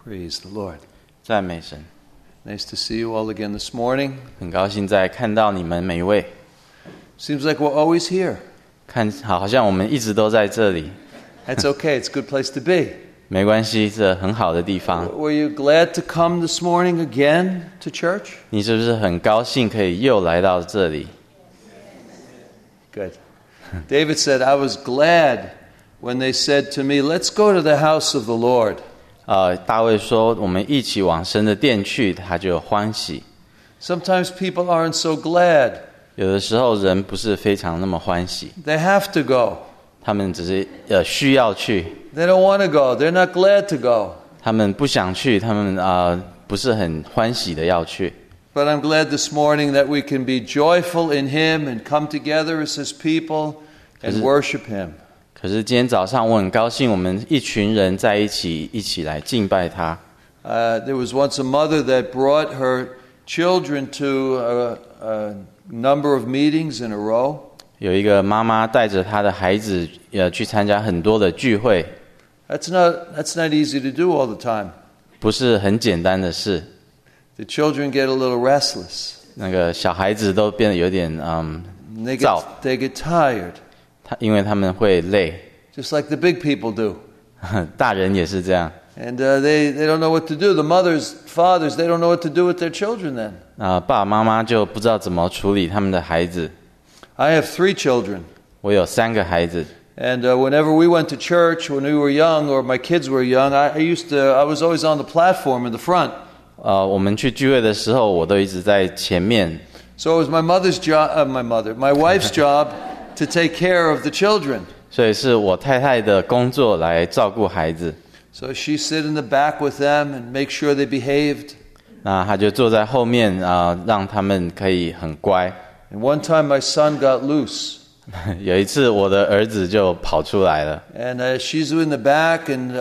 Praise the Lord. 赞美神。 Nice to see you all again this morning. 很高兴再看到你们每一位， Seems like we're always here. 好像我们一直都在这里。 That's okay. It's a good place to be. 没关系，这很好的地方。 Were you glad to come this morning again to church? 你是不是很高兴可以又来到这里？ Good. David said, I was glad when they said to me, let's go to the house of the Lord. 大卫说我们一起往神的殿去，他就欢喜。 Sometimes people aren't so glad. 有的时候人不是非常那么欢喜， They have to go. 他们只是需要去， They don't want to go. They're not glad to go. 他们不想去，他们不是很欢喜的要去。 But I'm glad this morning that we can be joyful in Him and come together as His people and worship Him. 可是今天早上我很高兴，我们一群人在一起来敬拜他。 There was once a mother that brought her children to a number of meetings in a row. 有一个妈妈带着她的孩子去参加很多的聚会， That's not easy to do all the time. 不是很简单的事。 The children get a little restless. 那个小孩子都变得有点躁， They get tired, 因为他们会累， just like the big people do. 大人也是这样。 And they don't know what to do. The mothers, fathers, they don't know what to do with their children then. 爸爸妈妈就不知道怎么处理他们的孩子。 I have 3 children. 我有3个孩子， And whenever we went to church, when we were young, or my kids were young, I was always on the platform in the front. 我们去聚会的时候，我都一直在前面。 So it was my wife's job to take care of the children. 所以是我太太的工作来照顾孩子。 So she sit in the back with them and make sure they behaved. 那她就坐在后面让他们可以很乖。 And one time my son got loose. 有一次我的儿子就跑出来了， And she's in the back, and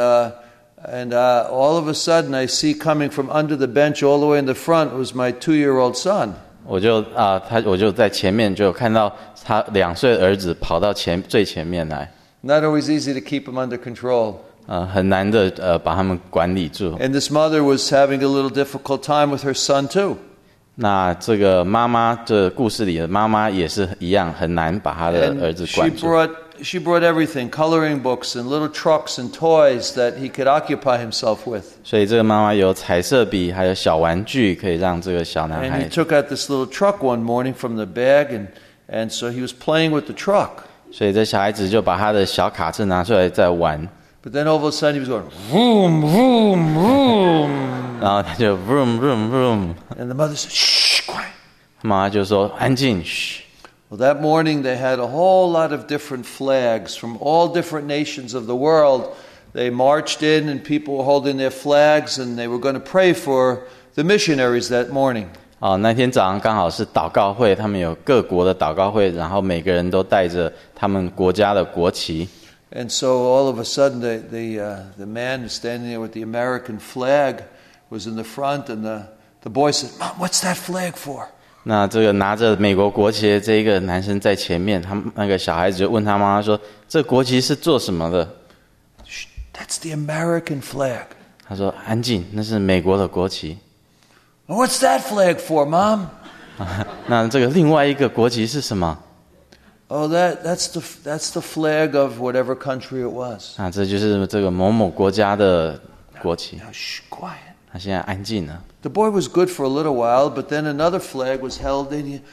all of a sudden I see coming from under the bench all the way in the front was my 2-year-old son. 我就在前面就看到他2岁的儿子跑到最前面来。 Not always easy to keep him under control. 很难的把他们管理住。 And this mother was having a little difficult time with her son too. 那这个妈妈，这故事里的妈妈也是一样，很难把她的儿子 And 管住。 she brought everything, coloring books and little trucks and toys that he could occupy himself with. 所以这个妈妈有彩色笔，还有小玩具，可以让这个小男 And 孩 he。took out this little truck one morning from the bag, and so he was playing with the truck. 所以这小孩子就把他的小卡车拿出来在玩， But then all of a sudden he was going, vroom, vroom, vroom. 然后他就 vroom vroom vroom， And the mother said, shh, quiet. 妈妈就说安静，嘘。 Well, that morning they had a whole lot of different flags from all different nations of the world. They marched in, and people were holding their flags, and they were going to pray for the missionaries that morning. 那天早上刚好是祷告会，他们有各国的祷告会，然后每个人都带着他们国家的国旗。 And so all of a sudden the man standing there with the American flag was in the front, and the boy said, Mom, what's that flag for? 那这个拿着美国国旗的这一个男生在前面，那个小孩子就问他妈妈说：“这国旗是做什么的？” Shh, that's the American flag. 他说：“安静，那是美国的国旗。” What's that flag for, Mom? 那这个另外一个国旗是什么？ Oh, that's the flag of whatever country it was. 那这就是这个某某国家的国旗。 Now, shh, quiet. 他现在安静了。 The boy was good for a little while, but then another flag was held in him.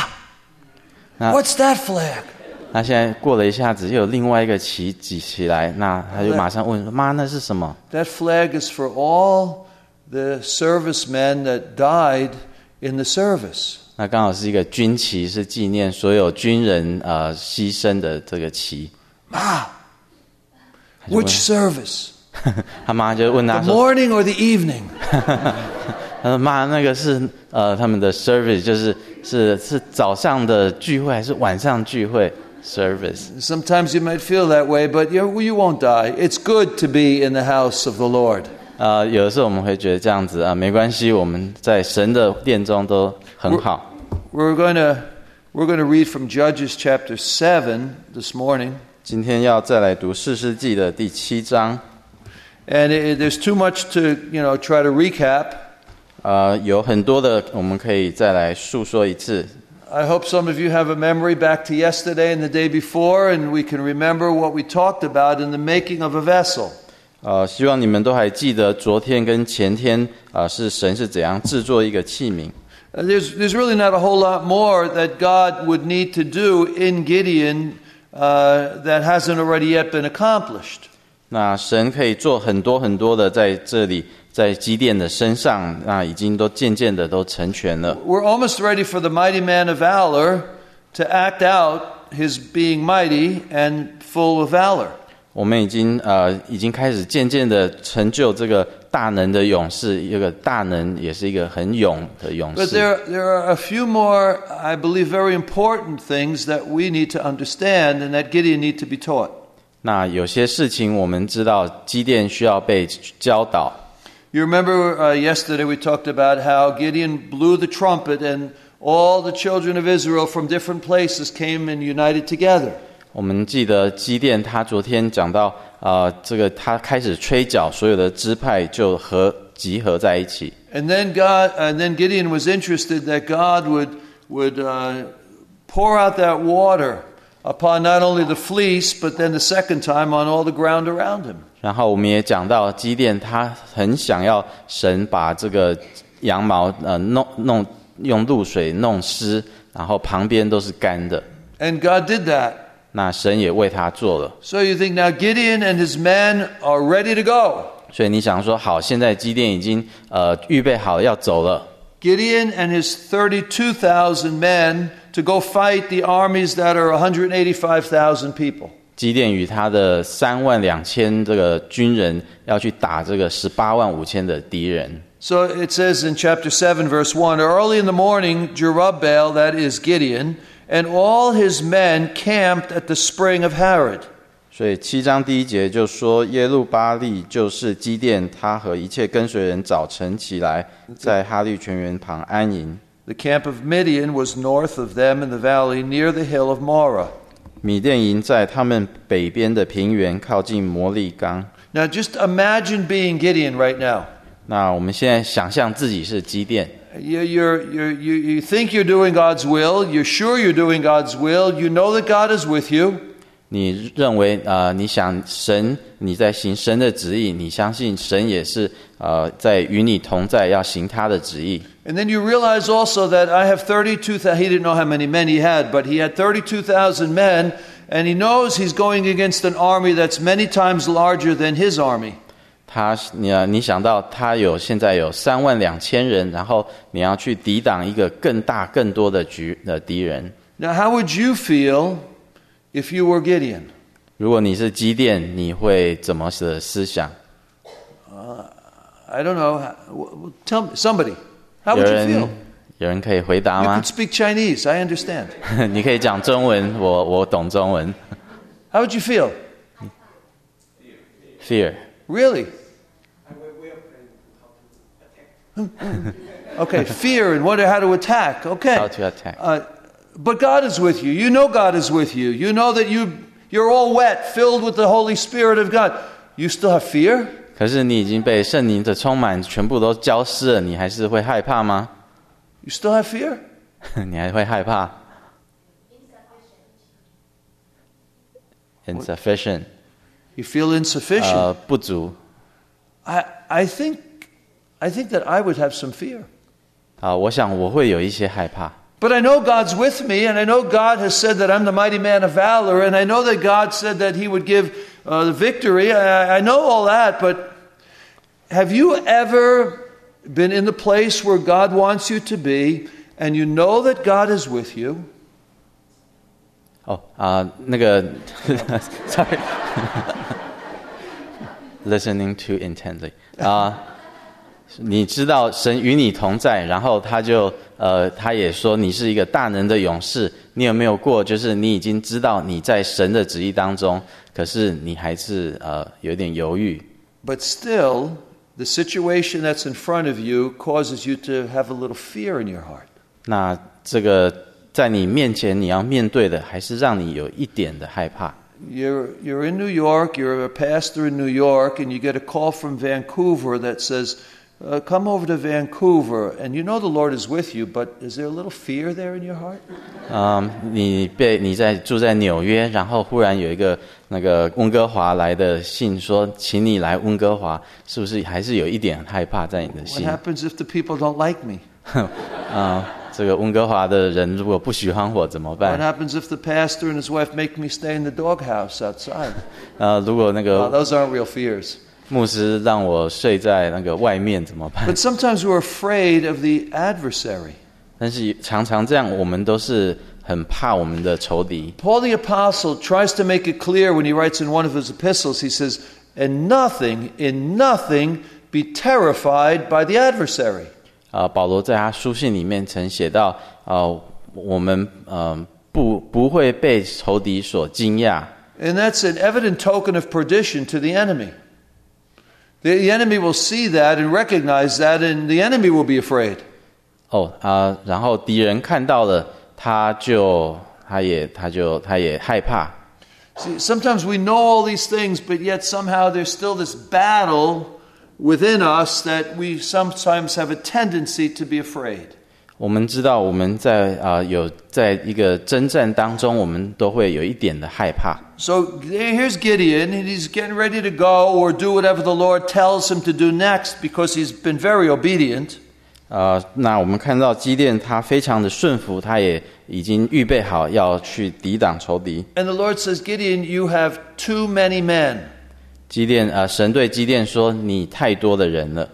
What's that flag? 那现在过了一下子，又有另外一个旗举起来，那他就马上问说：“妈，那是什么？” That flag is for all the servicemen that died in the service. 那刚好是一个军旗，是纪念所有军人牺牲的这个旗。 Ma, which service? 他妈就问他 The 说 morning or the evening? 他说妈，那个是他们的 service， 是早上的聚会还是晚上聚会 service？ Sometimes you might feel that way, but you won't die. It's good to be in the house of the Lord. 有的时候我们会觉得这样子没关系，我们在神的殿中都很好。 We're going to read from Judges chapter 7 this morning. 今天要再来读士师记的第7章。 And there's too much to, try to recap. 有很多的我们可以再来述说一次。 I hope some of you have a memory back to yesterday and the day before, and we can remember what we talked about in the making of a vessel. 希望你们都还记得昨天跟前天是神是怎样制作一个器皿。 There's really not a whole lot more that God would need to do in Gideon that hasn't already yet been accomplished. 那神可以做很多很多的在这里，在基甸的身上，那已经都渐渐的都成全了。 We're almost ready for the mighty man of valor to act out his being mighty and full of valor. 我们已经开始渐渐的成就这个大能的勇士，一个大能也是一个很勇的勇士。 But there are a few more, I believe, very important things that we need to understand and that Gideon need to be taught. 那有些事情我们知道，基甸需要被教导。 You remember yesterday we talked about how Gideon blew the trumpet and all the children of Israel from different places came and united together. 我们记得基甸他昨天讲到这个他开始吹角，所有的支派就集合在一起。 And then Gideon was interested that God would pour out that water upon not only the fleece, but then the second time on all the ground around him. 然后我们也讲到基甸他很想要神把这个羊毛用露水弄湿，然后旁边都是干的。 And God did that. 那神也为他做了。 So you think now Gideon and his men are ready to go. 所以你想说，好，现在基甸已经预备好要走了。 Gideon and his 32,000 men to go fight the armies that are 185,000 people. 基甸与他的32000这个军人要去打这个185000的敌人。 So it says in chapter 7 verse 1, early in the morning Jerubbaal, that is Gideon, and all his men camped at the spring of Harod. 所以7章第1节就说，耶路巴力就是基甸，他和一切跟随人早晨起来，在哈利泉源旁安营。 The camp of Midian was north of them in the valley near the hill of Morah. 米甸营在他们北边的平原，靠近摩利冈。 Now just imagine being Gideon right now. 那我们现在想象自己是基甸。 You think you're doing God's will. You're sure you're doing God's will. You know that God is with you. 你认为你想神，你在行神的旨意，你相信神也是在与你同在，要行他的旨意。 And then you realize also that I have 32,000. He didn't know how many men he had, but he had 32,000 men, and he knows he's going against an army that's many times larger than his army. 你想到他现在有32000人，然后你要去抵挡一个更大更多的敌人。 Now, how would you feel if you were Gideon? 如果你是基甸，你会怎么的思想？ I don't know. Tell me, somebody. How would you feel? 有人可以回答 You 吗 could speak Chinese. I understand. 你可以讲中文，我懂中文。 How would you feel? Fear. Really? Okay, fear and wonder how to attack. Okay. How to attack. But God is with you. You know God is with you. You know that you're all wet, filled with the Holy Spirit of God. You still have fear? 可是你已经被圣灵的充满，全部都浇湿了，你还是会害怕吗？ You still have fear? 你还会害怕 ？Insufficient. You feel insufficient? 不足。 I think that I would have some fear. 我想我会有一些害怕。 But I know God's with me, and I know God has said that I'm the mighty man of valor, and I know that God said that He would give the victory. I know all that, but have you ever been in the place where God wants you to be, and you know that God is with you? 那个 ，sorry. Listening too intently. 你知道神与你同在，然后他也说你是一个大能的勇士。你有没有过，就是你已经知道你在神的旨意当中，可是你还是有点犹豫。 But still, the situation that's in front of you causes you to have a little fear in your heart. 那这个在你面前你要面对的，还是让你有一点的害怕。 You're in New York, you're a pastor in New York, and you get a call from Vancouver that says, come over to Vancouver, and you know the Lord is with you, but is there a little fear there in your heart? 你住在纽约，然后忽然有一个那个温哥华来的信说，请你来温哥华，是不是还是有一点害怕在你的心？ What happens if the people don't like me? 这个温哥华的人如果不喜欢我怎么 What 办？ happens if the pastor and his wife make me stay in the doghouse outside? 如果那个 Those aren't real fears. 牧师让我睡在那个外面怎么办？ But sometimes we're afraid of the adversary. 但是常常这样，我们都是很怕我们的仇敌。 Paul the Apostle tries to make it clear when he writes in one of his epistles, he says, in nothing be terrified by the adversary. 保罗在他书信里面曾写到，我们不会被仇敌所惊讶。 And that's an evident token of perdition to the enemy. The enemy will see that and recognize that, and the enemy will be afraid. 然后敌人看到了，他也害怕。 See, sometimes we know all these things, but yet somehow there's still this battle within us that we sometimes have a tendency to be afraid. 我们知道我们在一个征战当中，我们都会有一点的害怕。 So here's Gideon, and he's getting ready to go or do whatever the Lord tells him to do next because he's been very obedient. 那我们看到基甸他非常的顺服，他也已经预备好要去抵挡仇敌。 And the Lord says, Gideon, you have too many men. 神对基甸说：“你太多的人了。”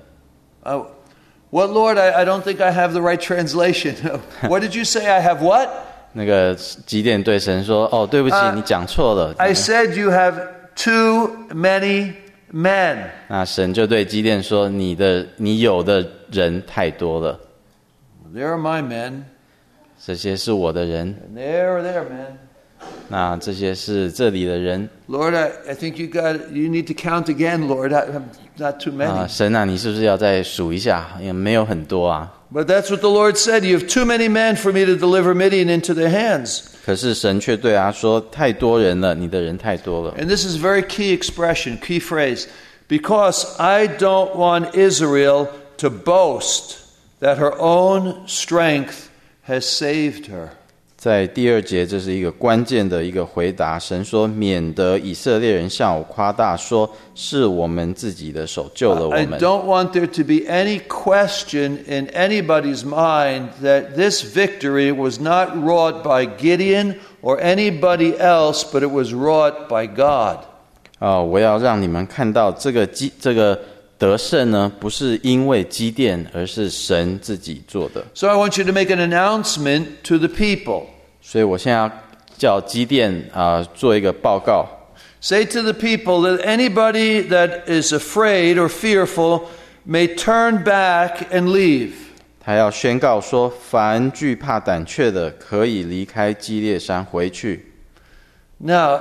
What, Lord? I don't think I have the right translation. What did you say? I have what? 那个基甸对神说：“对不起，你讲错了。” I said you have too many men. 那神就对基甸说：“你有的人太多了。 There are my men. 这些是我的人， And there are their men. 那这些是这里的人。 Lord, I think you need to count again, Lord. Not too many. 神啊，你是不是要再数一下？也没有很多啊。 But that's what the Lord said. You have too many men for me to deliver Midian into their hands. 可是神却对他说：“太多人了，你的人太多了。” And this is a very key expression, key phrase. Because I don't want Israel to boast that her own strength has saved her. 在第二节，这是一个关键的一个回答。神说：“免得以色列人向我夸大，说是我们自己的手救了我 I 们。” don't want there to be any question in anybody's mind that this victory was not wrought by Gideon or anybody else, but it was wrought by God. 我要让你们看到这个得胜呢，不是因为基甸，而是神自己做的。 So I want you to make an announcement to the people. 所以我现在要叫基甸做一个报告。 Say to the people that anybody that is afraid or fearful may turn back and leave. 他要宣告说：凡惧怕胆怯的，可以离开基列山回去。 Now,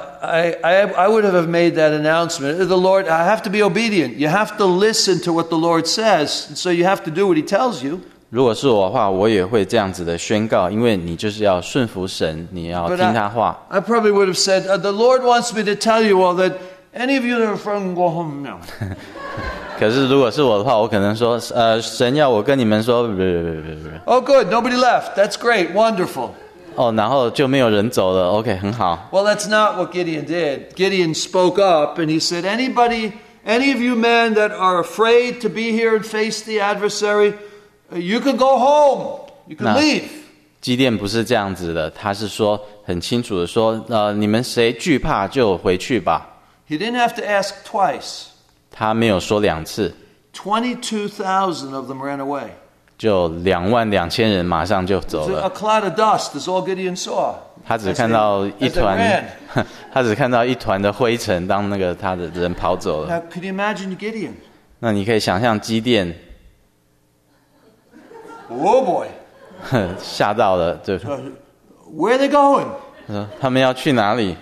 I would have made that announcement. The Lord, I have to be obedient. You have to listen to what the Lord says. So you have to do what He tells you. 如果是我的话，我也会这样子的宣告，因为你就是要顺服神，你要听他话。 I probably would have said, the Lord wants me to tell you all that any of you that are from go home now. 可是如果是我的话，我可能说，神要我跟你们说， Oh, good. Nobody left. That's great. Wonderful. 然后就没有人走了。OK， 很好。 Well, that's not what Gideon did. Gideon spoke up and he said, any of you men that are afraid to be here and face the adversary, you can go home. You can leave. 基甸不是这样子的，他是说很清楚的说，你们谁惧怕就回去吧。 He didn't have to ask twice. 他没有说2次， 22,000 of them ran away. 就22000人马上就走 A 了。 cloud of dust is all Gideon saw. 他只看到一 as they 团 ran.， 他只看到一团的灰尘，当那个他的人跑走了。 Now, could you imagine Gideon? 那你可以想象基甸 Oh boy. 吓到了，就 Where are they going? 说他们要去哪里？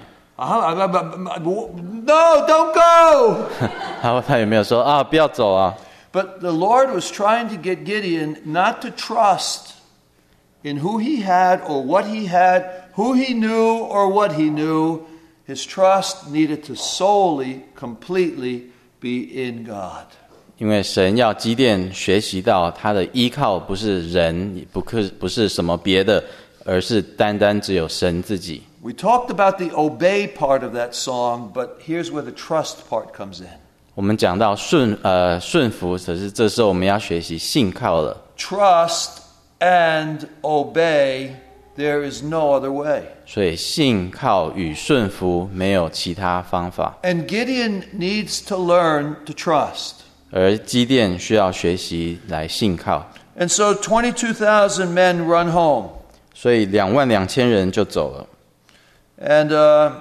No, don't go. 他有没有说不要走啊？ But the Lord was trying to get Gideon not to trust in who he had or what he had, who he knew or what he knew. His trust needed to solely, completely be in God. 因为神要基甸学习到他的依靠不是人，不是什么别的，而是单单只有神自己。 We talked about the obey part of that song, but here's where the trust part comes in. 我们讲到顺服，可是这时候我们要学习信靠了。 Trust and obey, there is no other way. 所以信靠与顺服没有其他方法。 And Gideon needs to learn to trust. 而基甸需要学习来信靠。 And so 22,000 men run home. 所以22000人就走了。 And the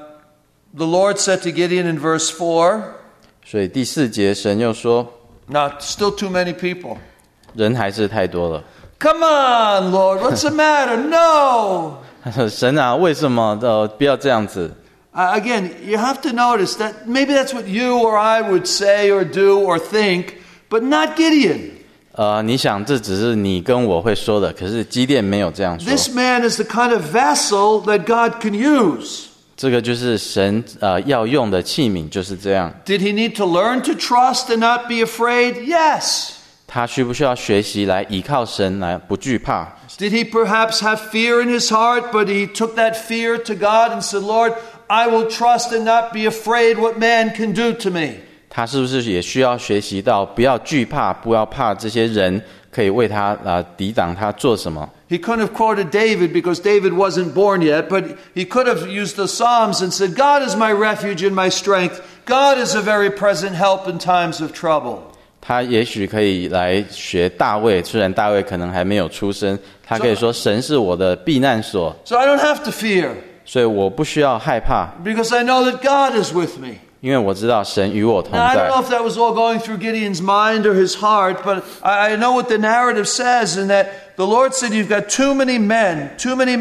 Lord said to Gideon in verse 4, 所以第4节神又说 Now, still too many people. 人还是太多了。 Come on, Lord, what's the matter? No! 他说神啊，为什么不要这样子？ Again, you have to notice that maybe that's what you or I would say or do or think, but not Gideon. 你想这只是你跟我会说的，可是基甸没有这样说。 This man is the kind of vessel that God can use. 这个就是神要用的器皿，就是这样。 Did he need to learn to trust and not be afraid? Yes. 他需不需要学习来依靠神，来不惧怕？ Did he perhaps have fear in his heart, but he took that fear to God and said, Lord, I will trust and not be afraid what man can do to me. 他是不是也需要学习到不要惧怕，不要怕这些人可以为他抵挡他做什么？ He couldn't have quoted David because David wasn't born yet, but he could have used the Psalms and said, God is my refuge and my strength. God is a very present help in times of trouble. 他也许可以来学大卫，虽然大卫可能还没有出生，他可以说神是我的避难所， So I don't have to fear 所以我不需要害怕， because I know that God is with me. 因为我知道神与我同 Now, I don't 在。 know if that was all going through Gideon's mind or his heart, but I know what the narrative says, and that the Lord said, you've got too many men,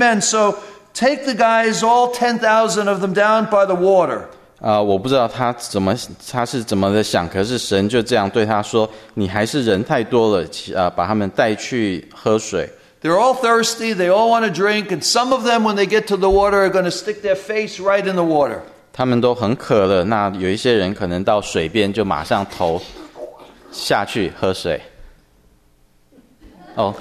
so take the guys, all 10,000 of them, down by the water. 我不知道他是怎么的想，可是神就这样对他说：“你还是人太多了，把他们带去喝水。” They're all thirsty, they all want to drink, and some of them, when they get to the water, are going to stick their face right in the water. 他们都很渴了，那有一些人可能到水边就马上头下去喝水。哦，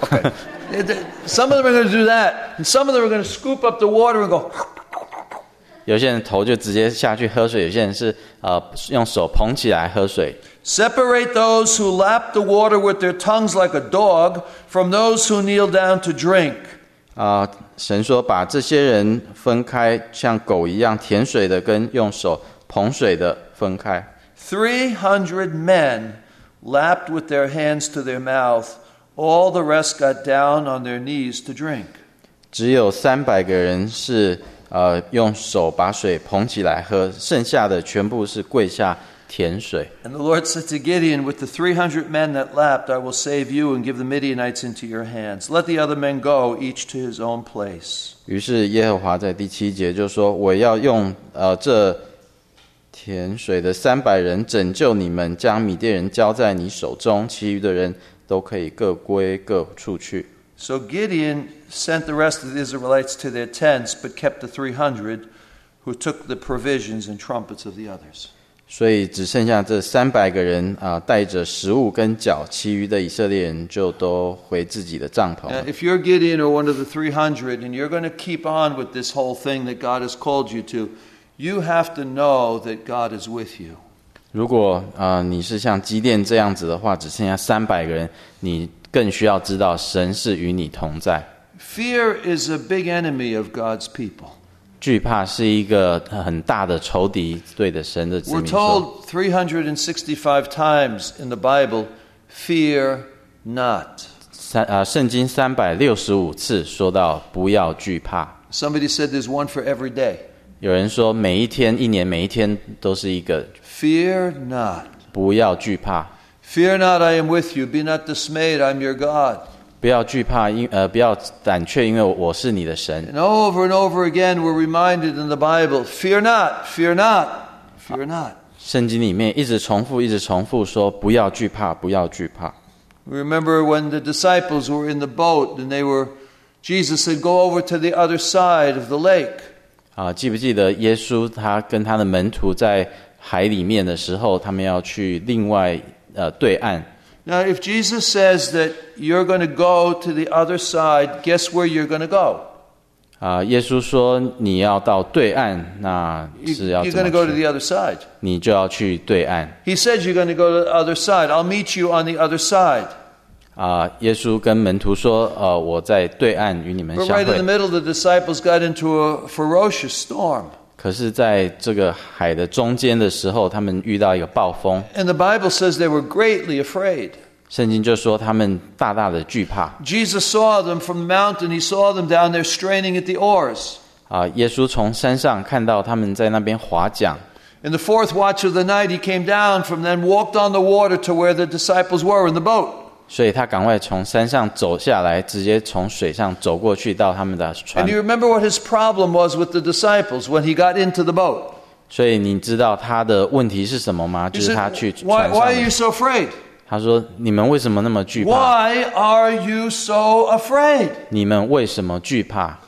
Some of them are going to do that, and some of them are going to scoop up the water and go. 有些人头就直接下去喝水，有些人是用手捧起来喝水。 Separate those who lap the water with their tongues like a dog from those who kneel down to drink. 神说把这些人分开，像狗一样舔水的跟用手捧水的分开。 300 men lapped with their hands to their mouth. All the rest got down on their knees to drink. 只有300个人是用手把水捧起来喝，剩下的全部是跪下舔水。 And the Lord said to Gideon, with the 300 men that lapped, I will save you and give the Midianites into your hands. Let the other men go, each to his own place. 于是耶和华在第7节就说：“我要用这舔水的300人拯救你们，将米甸人交在你手中，其余的人都可以各归各处去。” So Gideon sent the rest of the Israelites to their tents, but kept the 300 who took the provisions and trumpets of the others. 所以只剩下这300个人带着食物跟脚，其余的以色列人就都回自己的帐篷。 Now, if you're Gideon or one of the 300 and you're going to keep on with this whole thing that God has called you to, you have to know that God is with you. 如果你是像基甸这样子的话，只剩下300个人，你更需要知道神是与你同在。 Fear is a big enemy of God's people. 惧怕是一个很大的仇敌，对的神的子 We're 民说。 told 365 times in the Bible, fear not. 圣经365次说到不要惧怕。 Somebody said there's one for every day. 有人说每一天、一年每一天都是一个 Fear not. 不要惧怕。 Fear not, I am with you. Be not dismayed, I'm your God. 不要惧怕，不要胆怯，因为我是你的神。 And over again, we're reminded in the Bible, fear not, fear not, fear not. 圣经里面一直重复说不要惧怕，不要惧怕。 We remember when the disciples were in the boat and Jesus said, go over to the other side of the lake. 记不记得耶稣他跟他的门徒在海里面的时候，他们要去另外对岸。 Now, if Jesus says that you're going to go to the other side, guess where you're going to go? 耶稣说你要到对岸，那是要 You're 怎 going to go 么 to 去？ the other side. 你就要去对岸。 He says you're going to go to the other side. I'll meet you on the other side. 耶稣跟门徒说，我在对岸与你们 But 相 right in the 会。 middle, the disciples got into a ferocious storm. 可是在这个海的中间的时候，他们遇到一个暴风。 And the Bible says they were greatly afraid. 圣经就说他们大大的惧怕。 Jesus saw them from the mountain. He saw them down there straining at the oars. 耶稣从山上看到他们在那边划桨。 In the fourth watch of the night, he came down from them, walked on the water to where the disciples were in the boat. 所以他赶快从山上走下来，直接从水上走过去到他们的船 And。you remember what his problem was with the disciples when he got into the boat? 所以你知道他的问题是什么吗？ He 就是 said, 他去 why 船 are 上 you 的。 so afraid? 他说：“你们为什么那么惧怕？ Why are you so afraid? 你们为什么惧怕？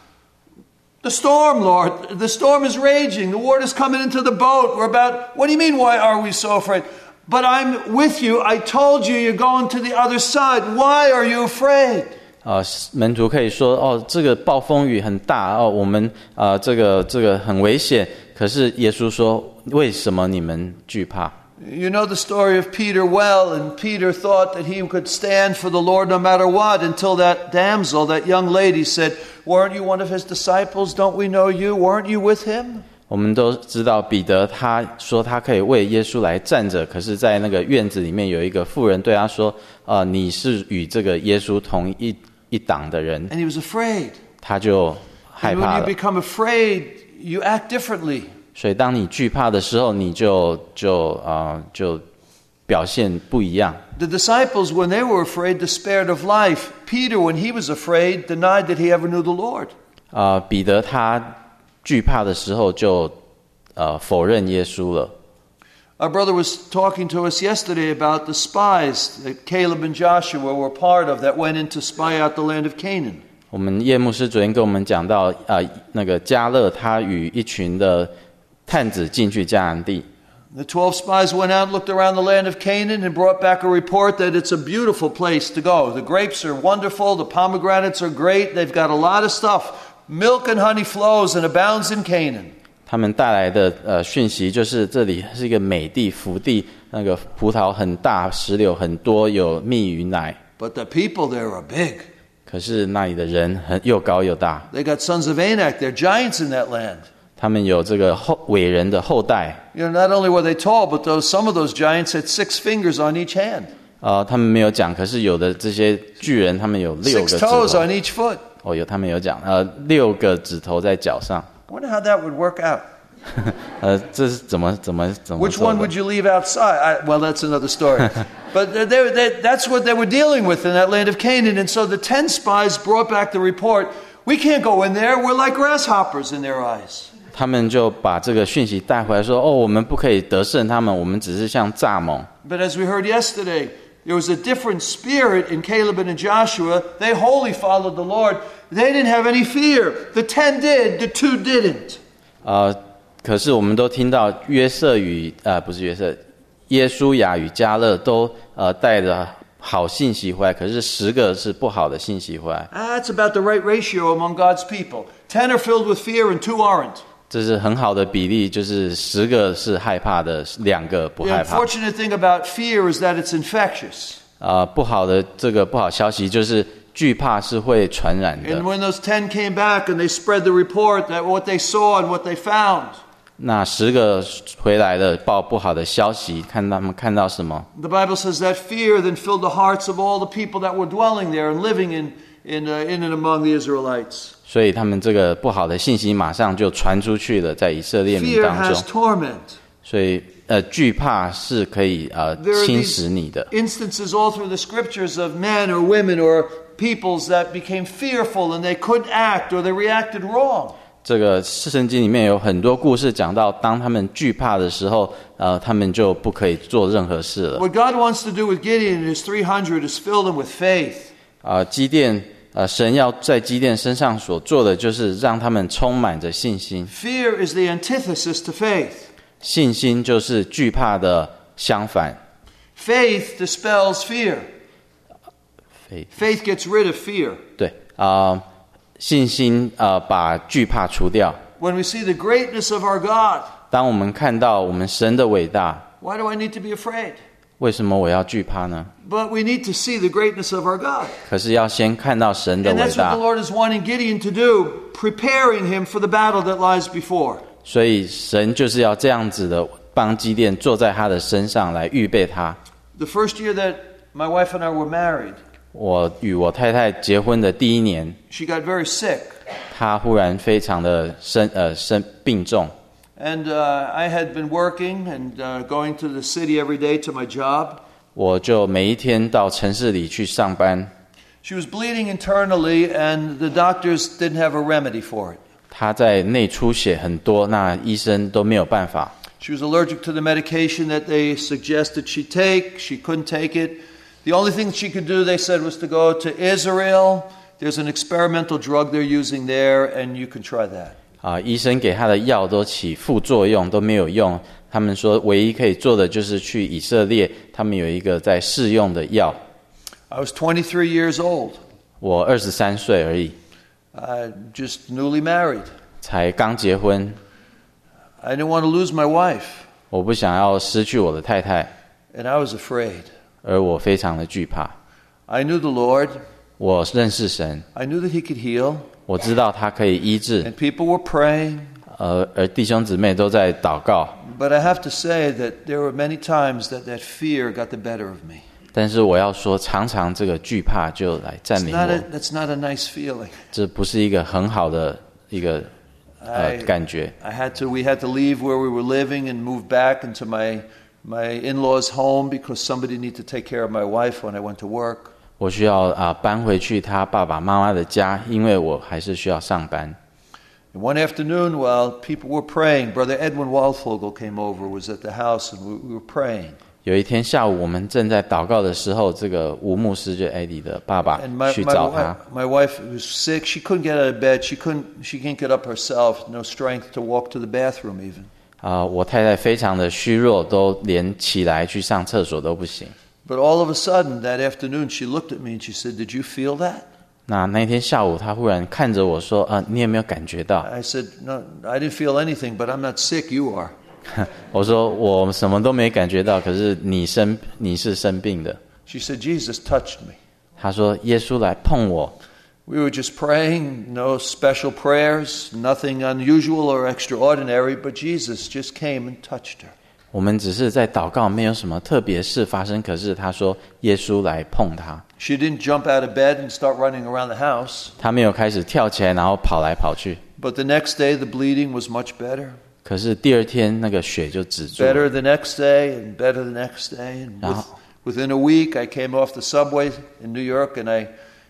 The storm, Lord. The storm is raging. The water's coming into the boat. We're about... What do you mean, why are we so afraid? But I'm with you. I told you you're going to the other side. Why are you afraid?” 门徒可以说：“这个暴风雨很大我们这个很危险。”可是耶稣说：“为什么你们惧怕？” You know the story of Peter well, and Peter thought that he could stand for the Lord no matter what until that damsel, that young lady said, "Weren't you one of his disciples? Don't we know you? Weren't you with him?" 我们都知道彼得他说他可以为耶稣来站着，可是在那个院子里面有一个妇人对他说：“你是与这个耶稣同一党的人。” And he was afraid. 他就害 And 怕 when you 了。 become afraid, you act differently. 所以当你惧怕的时候，你就表现不一样。 The disciples, when they were afraid, despaired of life. Peter, when he was afraid, denied that he ever knew the Lord. 彼得他惧怕的时候就否认耶稣了。 Our brother was talking to us yesterday about the spies that Caleb and Joshua were part of that went in to spy out the land of Canaan. 我们叶牧师昨天跟我们讲到那个迦勒他与一群的探子进去迦南地。 The 12 spies went out, looked around the land of Canaan, and brought back a report that it's a beautiful place to go. The grapes are wonderful, the pomegranates are great, they've got a lot of stuff. Milk and honey flows and abounds in Canaan. 他们带来的讯息就是这里是一个美地福地，那个葡萄很大，石榴很多，有蜜与奶。 But the people there are big. 可是那里的人又高又大， They got sons of Anak, they're giants in that land. 他们有这个伟人的后代。 You know, not only were they tall, but some of those giants had 6 fingers on each hand. 他们没有讲，可是有的这些巨人，他们有6 6 个指 toes 头。 on each foot. 他们有讲，6个指头在脚上。 I wonder how that would work out. 这是怎么 Which 做 one 的 would you leave outside? Well, that's another story. But that's what they were dealing with in that land of Canaan. And so the 10 spies brought back the report, we can't go in there. We're like grasshoppers in their eyes. 他们就把这个讯息带回来说：“我们不可以得胜他们，我们只是像蚱蜢。” But as we heard yesterday, there was a different spirit in Caleb and in Joshua. They wholly followed the Lord. They didn't have any fear. The 10 did, the 2 didn't. 可是我们都听到约瑟与不是约瑟，耶稣亚与迦勒都带着好信息回来，可是10个是不好的信息回来。 That's about the right ratio among God's people. 10 are filled with fear and 2 aren't. 这是很好的比例，就是10个是害怕的，2个不 The 害怕。 unfortunate thing about fear is that it's infectious. 不好的这个不好消息就是惧怕是会传染的。 And when those 10 came back and they spread the report that what they saw and what they found. 那10个回来的报不好的消息，看他们看到什么？ The Bible says that fear then filled the hearts of all the people that were dwelling there and living in and among the Israelites. 所以他们这个不好的信息马上就传出去了，在以色列民 Fear 当 has 中。 torment. 所以惧怕是可以 There are 侵 these 蚀你的。 instances all through the scriptures of men or women or peoples that became fearful and they couldn't act or they reacted wrong. 这个圣经里面有很多故事讲到，当他们惧怕的时候，他们就不可以做任何事了。 What God wants to do with Gideon and his 300 is fill them with faith. 基甸神要在基甸身上所做的，就是让他们充满着信心。 Fear is the antithesis to faith. 信心就是惧怕的相反。 Faith dispels fear. Faith gets rid of fear. 对信心把惧怕除掉。 When we see the greatness of our God, 当我们看到我们神的伟大， why do I need to be afraid? 为什么我要惧怕呢？ But we need to see the greatness of our God. 可是要先看到神的 And 伟 that's what 大 the， Lord is wanting Gideon to do, preparing him for the battle that lies before. 所以神就是要这样子的帮基甸坐在他的身上来预备他。 The first year that my wife and I were married, 我与我太太结婚的第一年， she got very sick. 她忽然非常的病重。 And I had been working and going to the city every day to my job. 我就每一天到城市里去上班。 She was bleeding internally, and the doctors didn't have a remedy for it. 她在内出血很多，那医生都没有办法。 She was allergic to the medication that they suggested she take. She couldn't take it. The only thing she could do, they said, was to go to Israel. There's an experimental drug they're using there, and you can try that. 医生给她的药都起副作用，都没有用。他们说唯一可以做的就是去以色列，他们有一个在试用的药。 I was 23 years old. 我23岁而已， Just newly married. 才刚结婚， I didn't want to lose my wife, 我不想要失去我的太太， and I was afraid. 而我非常的惧怕。 I knew the Lord. 我认识神， I knew that He could heal, 我知道他可以医治， and people were praying. 而弟兄姊妹都在祷告。 But I have to say that there were many times that fear got the better of me. 但是我要说，常常这个惧怕就来占领我， That's not a nice feeling. 这不是一个很好的一个感觉。 We had to leave where we were living and move back into my in-laws' home because somebody needed to take care of my wife when I went to work. 我需要搬回去他爸爸妈妈的家，因为我还是需要上班。 And one afternoon, while people were praying, Brother Edwin Waldfogel came over, was at the house, and we were praying. 有一天下午，我们正在祷告的时候，这个吴牧师就艾迪的爸爸 And 去找他。 my wife was sick. She couldn't get out of bed. She can't get up herself. No strength to walk to the bathroom even. 我太太非常的虚弱，都连起来去上厕所都不行。 But all of a sudden, that afternoon, she looked at me and she said, "Did you feel that?" 那天下午，他忽然看着我说：“你有没有感觉到 I said, "No, I didn't feel anything, but I'm not sick. You are." ？” 我说：“我什么都没感觉到，可是你是生病的。 She said, "Jesus touched me." ” 他说：“耶稣来碰我。” We were just praying, no special prayers, nothing unusual or extraordinary, but Jesus just came and touched her. 我们只是在祷告，没有什么特别事发生。可是他说，耶稣来碰他。 She didn't jump out of bed and start running around the house. 他没有开始跳起来，然后跑来跑去。 But the next day, the bleeding was much better. 可是第二天，那个血就止住了。 Better the next day, and better the next day. And within a week, I came off the subway in New York, and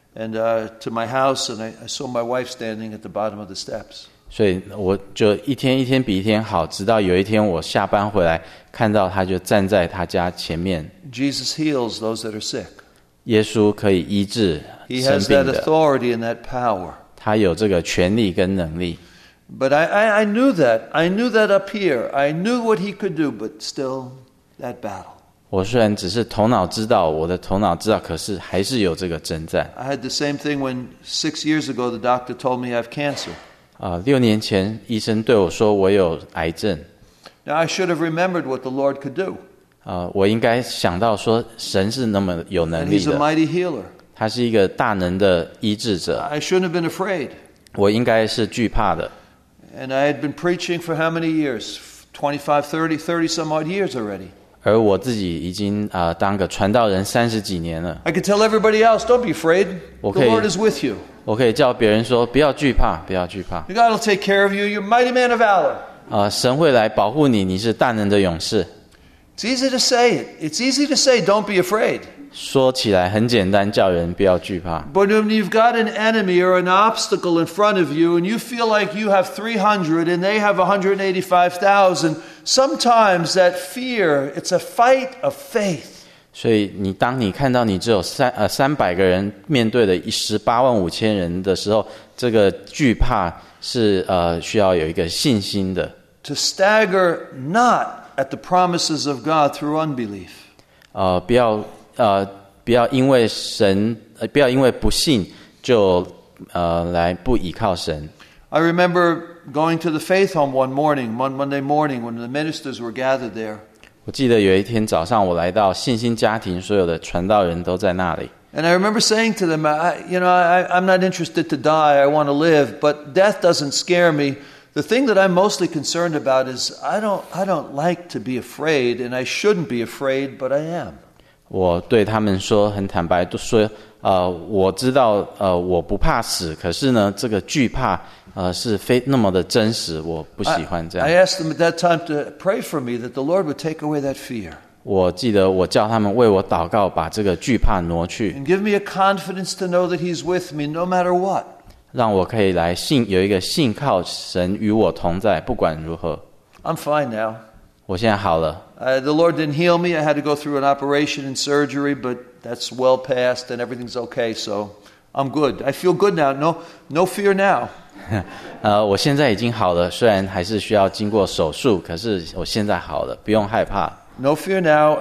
to my house, and I saw my wife standing at the bottom of the steps. 所以我就一天一天比一天好，直到有一天我下班回来，看到他就站在他家前面。 Jesus heals those that are sick. 耶稣可以医治 He 生 has 病 that 的， authority and that power. 他有这个权利跟能力。 But I knew that. I knew that up here. I knew what he could do, but still, that battle. 我虽然只是头脑知道，我的头脑知道，可是还是有这个征战。 I had the same thing when 6 years ago the doctor told me I have cancer. 6年前医生对我说我有癌症。 Now, I should have remembered what the Lord could do. 我应该想到说神是那么有 And 能力 he's a 的， mighty healer. 他是一个大能的医治者， I shouldn't have been afraid. 我应该是惧怕的。 And I had been preaching for how many years? 25, 30 some odd years already. 而我自己已经当个传道人30几年了， I could tell everybody else, don't be afraid. The Okay. Lord is with you. 我可以叫别人说不要惧怕，不要惧怕。 God will take care of you. You're a mighty man of valor. 神会来保护你，你是大能的勇士。 It's easy to say it. It's easy to say, don't be afraid. 说起来很简单，叫人不要惧怕。 But when you've got an enemy or an obstacle in front of you and you feel like you have 300 and they have 185,000, sometimes that fear, it's a fight of faith. 所以当你看到你只有300个人面对的185000人的时候，这个惧怕是需要有一个信心的。 To stagger not at the promises of God through unbelief. 不要因为不要因为不信就来不依靠神。 I remember going to the Faith Home one Monday morning, when the ministers were gathered there. 我记得有一天早上，我来到信心家庭，所有的传道人都在那里。 And I remember saying to them, I'm not interested to die, I want to live, but death doesn't scare me. The thing that I'm mostly concerned about is I don't like to be afraid, and I shouldn't be afraid, but I am. 我对他们说，很坦白，都说，我知道，我不怕死，可是呢，这个惧怕，是那么的真实，我不喜欢这样。 I asked them at that time to pray for me that the Lord would take away that fear. 我记得我叫他们为我祷告，把这个惧怕挪去。 And give me a confidence to know that He's with me no matter what. 让我可以来有一个信靠神与我同在，不管如何。 I'm fine now. 我现在好了。 The Lord didn't heal me. I had to go through an operation and surgery, but that's well past and everything's okay, so I'm good. I feel good now. No fear now. 我现在已经好了，虽然还是需要经过手术，可是我现在好了，不用害怕。 No fear now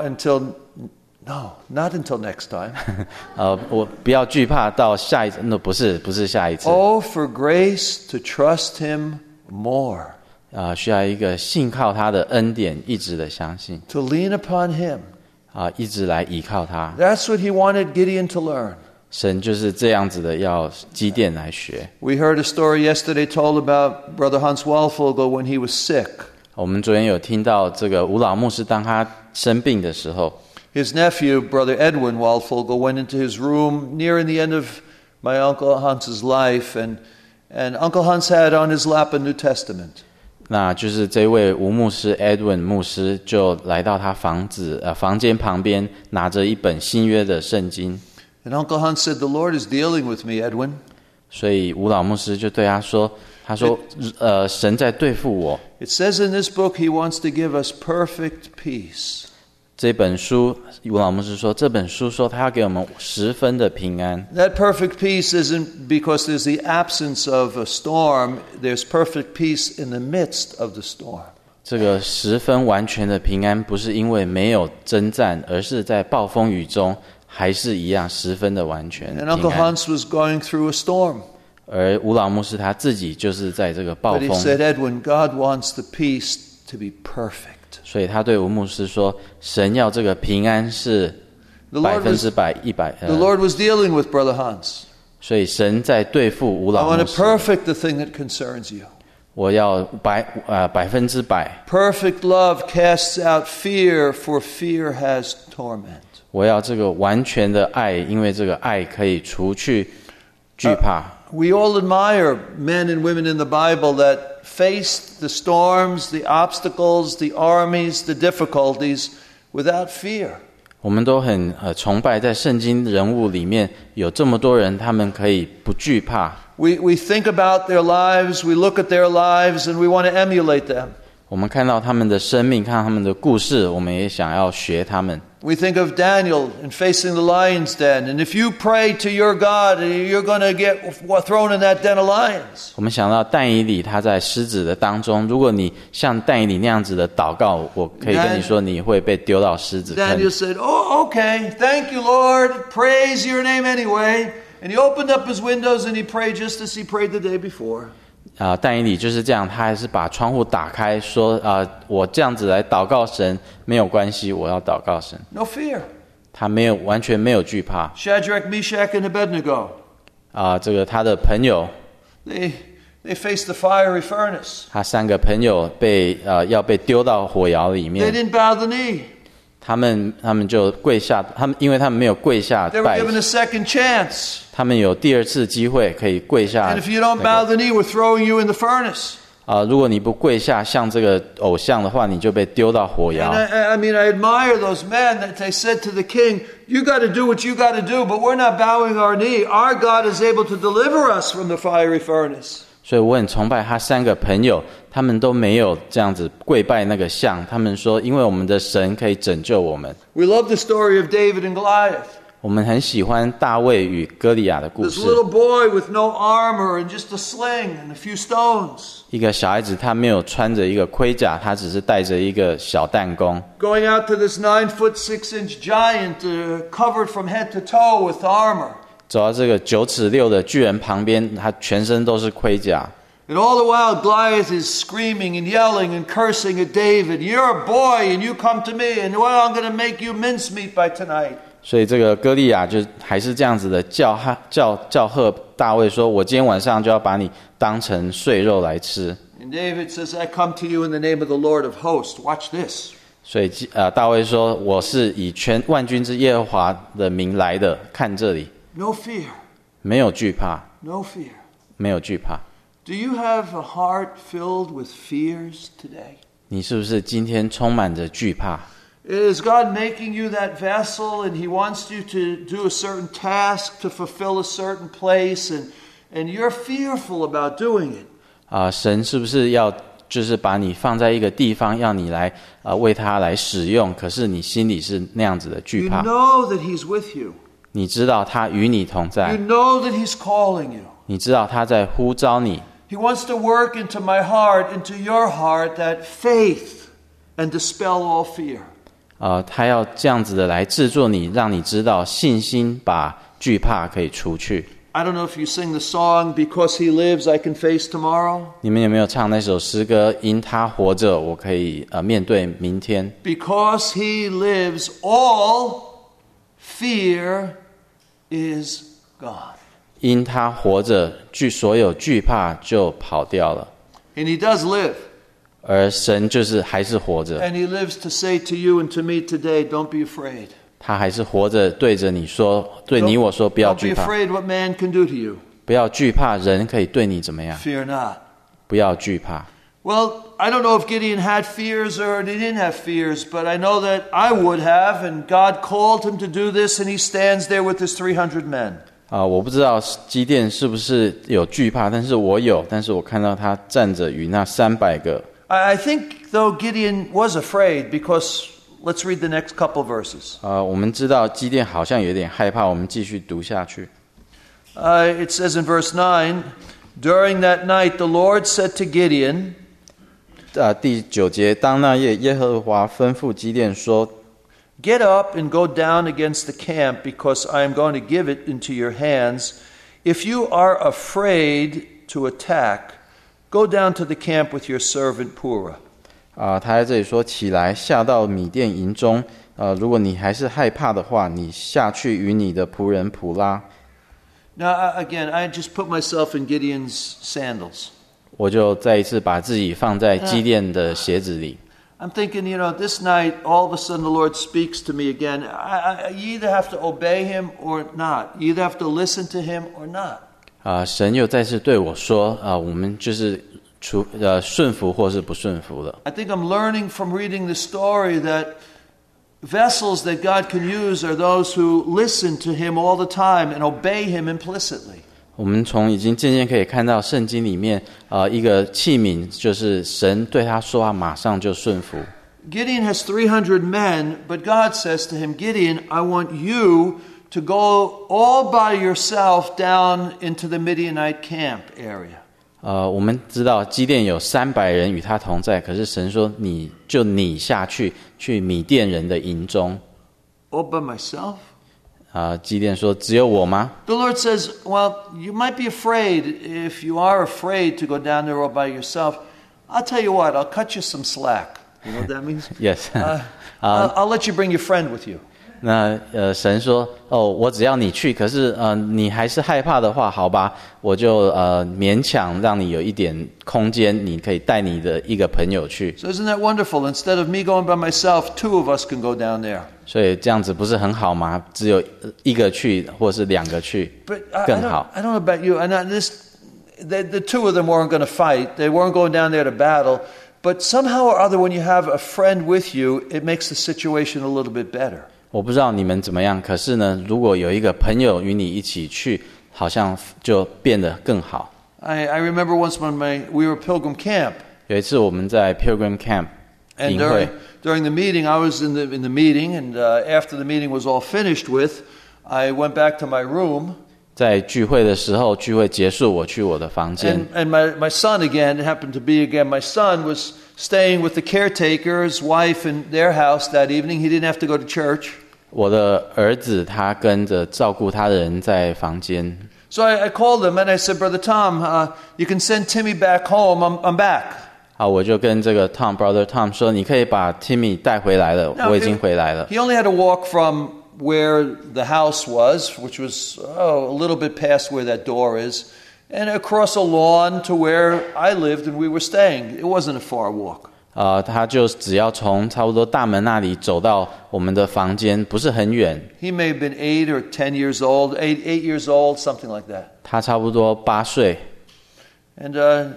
not until next time. 我不要惧怕到下一次，那不是下一次。 Oh, for grace to trust Him more. 需要一个信靠他的恩典，一直的相信。 To lean upon Him. 一直来依靠他。 That's what He wanted Gideon to learn. 神就是这样子的，要基甸来学。 We heard a story yesterday told about Brother Hans Walfogel when he was sick. 我们昨天有听到这个吴老牧师，当他生病的时候， His nephew, Brother Edwin Walfogel, went into his room nearing the end of my Uncle Hans's life, and Uncle Hans had on his lap a New Testament. 那就是这位吴牧师 Edwin 牧师就来到他房间旁边，拿着一本新约的圣经。 And Uncle Hans said, "The Lord is dealing with me, Edwin." 所以吴老牧师就对他说神在对付我。 It says in this book He wants to give us perfect peace. 这本书，吴老牧师说，这本书说他要给我们10分的平安。 That perfect peace isn't because there's the absence of a storm. There's perfect peace in the midst of the storm. 这个10分完全的平安，不是因为没有征战，而是在暴风雨中还是一样10分的完全平 And 安。 Uncle Hans was going through a storm. 而吴老牧师他自己就是在这个暴 But he 风。 said, Edwin, God wants the peace to be perfect. 所以他对吴牧师说，神要这个平安是100%。 The Lord was dealing with Brother Hans. 所以神在对付吴 I 老 want 牧 to 师。 perfect the thing that concerns you. 我要100%。 Perfect love casts out fear, for fear has torment. 我要这个完全的爱，因为这个爱可以除去惧怕。 We all admire men and women in the Bible that faced the storms, the obstacles, the armies, the difficulties without fear. 我们都很崇拜，在圣经人物里面有这么多人，他们可以不惧怕。 We think about their lives, we look at their lives, and we want to emulate them. 我们看到他们的生命，看到他们的故事，我们也想要学他们。 We think of Daniel in facing the lion's den, and if you pray to your God, you're going to get thrown in that den of lions. 我们想到但以理他在狮子的当中，如果你像但以理那样子的祷告，我可以跟你说，你会被丢到狮子坑。 Daniel said, "Oh, okay, thank you, Lord. Praise your name anyway." And he opened up his windows and he prayed just as he prayed the day before. 但以理就是这样，他还是把窗户打开，说我这样子来祷告神没有关系，我要祷告神。 No fear. 他完全没有惧怕。 Shadrach, Meshach, and Abednego. 这个他的朋友， They faced the fiery furnace. 他3个朋友要被丢到火窑里 They 面， didn't bow the knee. 他们就跪下，因为他们没有跪下 They were 拜， given a second chance. 他们有第2次机会可以跪下 And if you don't bow the knee, we're throwing you in the furnace. 如果你不跪下像这个偶像的话，你就被丢到火窑。 And I admire those men that they said to the king, "You got to do what you got to do, but we're not bowing our knee. Our God is able to deliver us from the fiery furnace." 所以我很崇拜他3个朋友，他们都没有这样子跪拜那个像，他们说因为我们的神可以拯救我们。 We love the story of David and Goliath. 我们很喜欢大卫与歌利亚的故 This 事。 little boy with no armor and just a sling and a few stones. 一个小孩子，他没有穿着一个盔甲，他只是带着一个小弹弓， Going out to this 9-foot 6-inch giant covered from head to toe with armor. 走到这个9尺6的巨人旁边，他全身都是盔甲。 And all the while Goliath is screaming and yelling and cursing at David. You're a boy and you come to me and well, I'm going to make you mincemeat by tonight. 所以这个歌利亚就还是这样子的叫喝大卫说：“我今天晚上就要把你当成碎肉来吃。” And David says, I come to you in the name of the Lord of hosts. Watch this. 所以大卫说：“我是以全万军之耶和华的名来的。”看这里， No fear. 没有惧怕， No fear. 没有惧怕。 Do you have a heart filled with fears today? 你是不是今天充满着惧怕？ Is God making you that vessel and He wants you to do a certain task, to fulfill a certain place, and you're fearful about doing it? 神是不是要就是把你放在一个地方，要你来为他来使用？可是你心里是那样子的惧 You 怕。 know that He's with you. 你知道他与你同 You 在， know that He's calling you. 你知道他在呼召你。 He wants to work into my heart, into your heart, that faith and dispel all fear. 他要这样子的来制作你，让你知道信心把惧怕可以除去。 I don't know if you sing the song, Because He Lives, I Can Face Tomorrow. 你们有没有唱那首诗歌？因他活着，我可以面对明天。 Because He lives, all fear is gone. 因他活着，所有惧怕就跑掉了。 And He does live. 而神就是还是活着， And He lives to say to you and to me today, don't be afraid. 他还是活着，对着你说，对你我说，不要 Don't 惧 be 怕， afraid what man can do to you. 不要惧怕，人可以对你怎么样？ Fear not. 不要惧怕。 Well, I don't know if Gideon had fears or he didn't have fears, but I know that I would have, and God called him to do this, and he stands there with his 300 men. 我不知道基甸是不是有惧怕，但是我有，但是我看到他站着与那300个。 I think, though, Gideon was afraid because, let's read the next couple verses. 我们知道基甸好像有点害怕，我们继续读下去。 It says in verse 9, During that night the Lord said to Gideon, 第9节，当那夜，耶和华吩咐基甸说 Get up and go down against the camp, because I am going to give it into your hands. If you are afraid to attack, go down to the camp with your servant Purah. 他在这里说起来，下到米甸营中。如果你还是害怕的话，你下去与你的仆人普拉。 Now, again, I just put myself in Gideon's sandals. 我就再一次把自己放在基甸的鞋子里。 I'm thinking, this night, all of a sudden the Lord speaks to me again. You either have to obey Him or not. You either have to listen to Him or not. 神又再次对我说，我们就是顺服或是不顺服了。 I think I'm learning from reading the story that vessels that God can use are those who listen to Him all the time and obey Him implicitly. 我们从已经渐渐可以看到圣经里面，一个器皿就是神对他说话，马上就顺服。 Gideon has 300 men, but God says to him, Gideon, I want you to go all by yourself down into the Midianite camp area. 我们知道基甸有300人与他同在，可是神说你下去米甸人的营中。 All by myself? 基甸说只有我吗？ The Lord says, well, you might be afraid. If you are afraid to go down there all by yourself, I'll tell you what, I'll cut you some slack. You know what that means? Yes. I'll let you bring your friend with you. 那神说我只要你去，可是你还是害怕的话，好吧，我就勉强让你有一点空间，你可以带你的一个朋友去。 So isn't that wonderful? Instead of me going by myself, 2 of us can go down there. 所以这样子不是很好吗？只有一个去，或是2个去， But 更好。 I don't know about you. The 2 of them weren't going to fight. They weren't going down there to battle. But somehow or other, when you have a friend with you, it makes the situation a little bit better. 我不知道你们怎么样，可是呢，如果有一个朋友与你一起去，好像就变得更好。 I remember once when we were at Pilgrim Camp. 有一次我们在 Pilgrim Camp And 营会， during the meeting, I was in the meeting, and after the meeting was all finished with, I went back to my room. 在聚会的时候，聚会结束，我去我的房间。 And my son again, it happened to be again, my son was staying with the caretaker's wife in their house that evening. He didn't have to go to church. 我的儿子他跟着照顾他的人在房间， So I called him and I said, Brother Tom, you can send Timmy back home. I'm back. 好，我就跟这个 Brother Tom 说，你可以把 Timmy 带回来了， Now, 我已经回来了。 He only had to walk from where the house was, which was a little bit past where that door is, and across a lawn to where I lived and we were staying. It wasn't a far walk. 他就只要从差不多大门那里走到我们的房间，不是很远。 He may have been 8 or 10 years old, 8 years old, something like that. 他差不多8岁。 And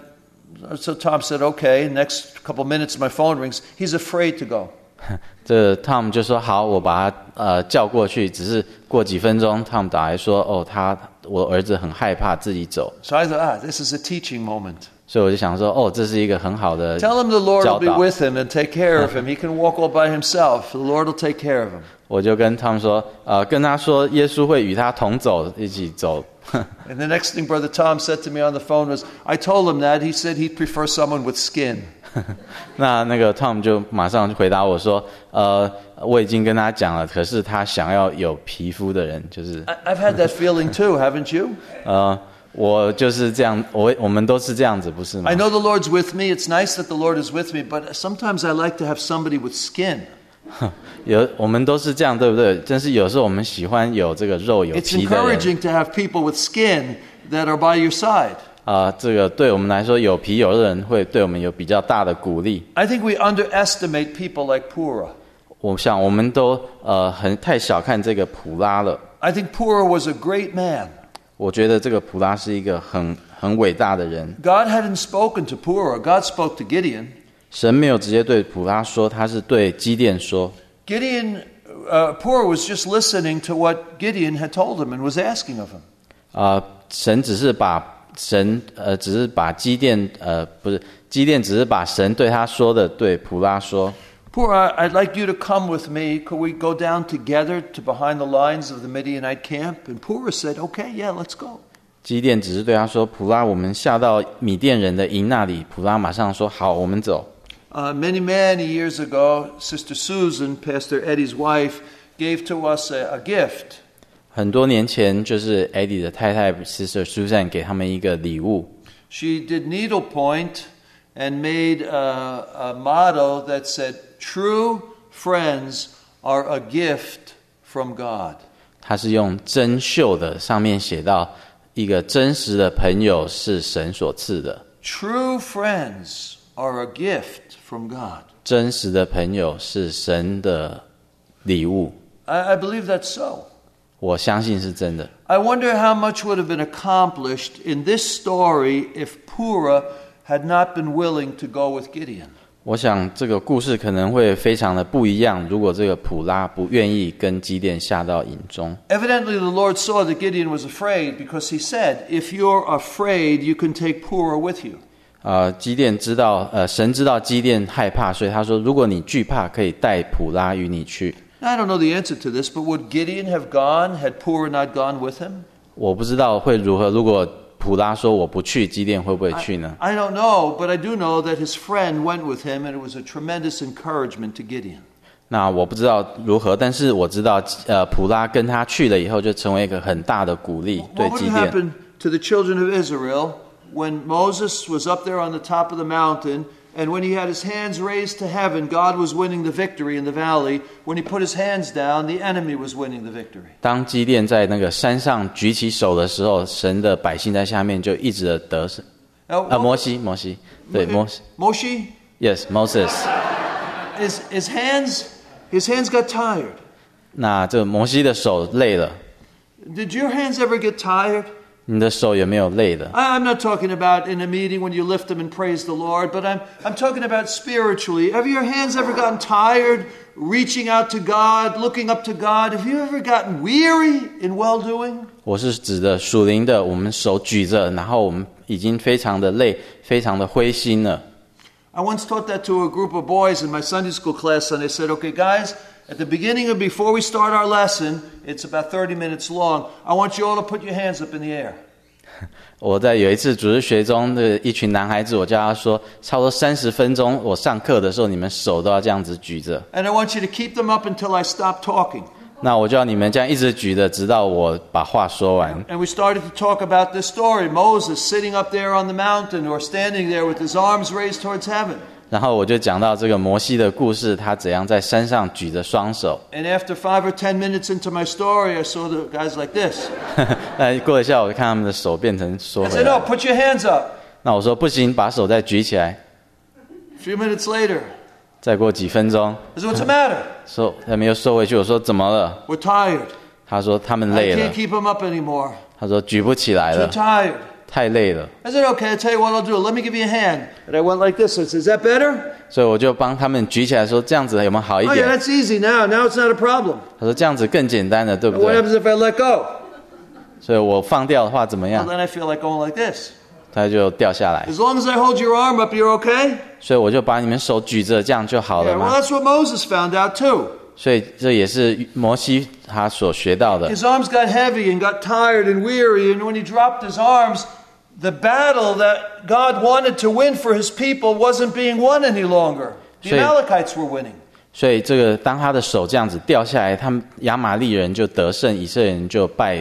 so Tom said, okay. Next couple minutes, my phone rings. He's afraid to go. 这 Tom 就说好，我把他叫过去。只是过几分钟 ，Tom 打来说，我儿子很害怕自己走。 So I thought, this is a teaching moment. 所以我就想说，这是一个很好的 Tell him the Lord 教 will be 导。 with him and take care of him. He can walk all by himself. The Lord will take care of him. 我就跟 Tom 说，跟他说，耶稣会与他同走，一起走。 And the next thing Brother Tom said to me on the phone was, I told him that. He said he'd prefer someone with skin. 那个 Tom 就马上回答我说，我已经跟他讲了，可是他想要有皮肤的人，就是 I've had that feeling too, haven't you? 我就是这样，我们都是这样子，不是吗 I know the Lord's with me. It's nice that the Lord is with me, but sometimes I like to have somebody with skin. 我们都是这样，对不对？但是有时候我们喜欢有这个肉有 It's 皮的人。 encouraging to have people with skin that are by your side. 这个对我们来说，有皮有肉的人会对我们有比较大的鼓励。 I think we underestimate people like Pura. 我想我们都太小看这个普拉了。 I think Pura was a great man. 我觉得这个普拉是一个很伟大的人。 God hadn't spoken to Pura. God spoke to Gideon. 神没有直接对普拉说，他是对基甸说。 Gideon, Pura was just listening to what Gideon had told him and was asking of him. 神只是把基甸基甸只是把神对他说的对普拉说。 Pura, I'd like you to come with me. Could we go down together to behind the lines of the Midianite camp? And Pura said, okay, yeah, let's go. 基甸只是对他说：“普拉，我们下到米甸人的营那里。”普拉马上说：“好，我们走。” Many years ago, Sister Susan, Pastor Eddie's wife, gave to us a gift. 很多年前，就是 Eddie 的太太 Sister Susan 给他们一个礼物。 She did needlepoint and made a motto that said, "True friends are a gift from God." 她是用针绣的，上面写到一个真实的朋友是神所赐的。 True friends are a gift from God. 真实的朋友是神的礼物。 I believe that's so. 我相信是真的。 I wonder how much would have been accomplished in this story if Pura had not been willing to go with Gideon. 我想这个故事可能会非常的不一样，如果这个普拉不愿意跟基甸下到营中。 Evidently, the Lord saw that Gideon was afraid because he said, "If you're afraid, you can take Pura with you." 基甸知道，神知道基甸害怕，所以他说：“如果你惧怕，可以带普拉与你去。” I don't know the answer to this, but would Gideon have gone had Pura not gone with him? 我不知道会如何。如果普拉说我不去，基甸会不会去呢？ I don't know, but I do know that his friend went with him, and it was a tremendous encouragement to Gideon. 那我不知道如何，但是我知道，普拉跟他去了以后，就成为一个很大的鼓励，对 What 基 would 甸。 happen to the children of Israel when Moses was up there on the top of the mountain, and when he had his hands raised to heaven, God was winning the victory in the valley. When he put his hands down, the enemy was winning the victory. 当基甸在那个山上举起手的时候，神的百姓在下面就一直的得胜。摩西，对，摩西。 Moshe? Yes, Moses. His hands got tired. 那这摩西的手累了， Did your hands ever get tired? 你的手有没有累的？ I'm not talking about in a meeting when you lift them and praise the Lord, but I'm talking about spiritually. Have your hands ever gotten tired reaching out to God, looking up to God? Have you ever gotten weary in well-doing? 我是指的属灵的，我们手举着，然后我们已经非常的累，非常的灰心了。 I once taught that to a group of boys in my Sunday school class, and I said, okay, guys, at the beginning of before we start our lesson, it's about 30 minutes long, I want you all to put your hands up in the air. 我在有一次主日学中的一群男孩子，我叫他说，差不多30分钟，我上课的时候，你们手都要这样子举着。 And I want you to keep them up until I stop talking. 那我就要你们这样一直举着，直到我把话说完。 And we started to talk about this story, Moses sitting up there on the mountain or standing there with his arms raised towards heaven. 然后我就讲到这个摩西的故事，他怎样在山上举着双手。 And after 5 or 10 minutes into my story, I saw the guys like this. 那过一下，我就看他们的手变成缩 I 回 said, 来。 no, put your hands up. 那我说不行，把手再举起来。 A few minutes later, 再过几分钟， I said, what's the matter? 说他们又收回去。我说怎么了？ We're tired. 他说他们 I 累了 can't。keep them up anymore. 他说举不起来 Too 了， tired. 太累了。 I said, okay, I'll tell you what I'll do. Let me give you a hand. And I went like this. I said, is that better? 所以我就帮他们举起来说，这样子有没有好一 Oh, yeah, 点？ that's easy now. Now it's not a problem. 他说这样子更简单了，对不 What 对？ happens if I let go? 所以我放掉的话怎么 Well, 样？ then I feel like going like this. 他就掉下来。 As long as I hold your arm up, you're okay? 所以我就把你们手举着，这样就好 Yeah, 了 well, 吗？ that's what Moses found out too. 所以这也是摩西他所学到的。 His arms got heavy and got tired and weary, and when he dropped his arms, the battle that God wanted to win for his people wasn't being won any longer. The So- Amalekites were winning. 所以这个当他的手这样子掉下来，他们亚玛利人就得胜，以色列人就败。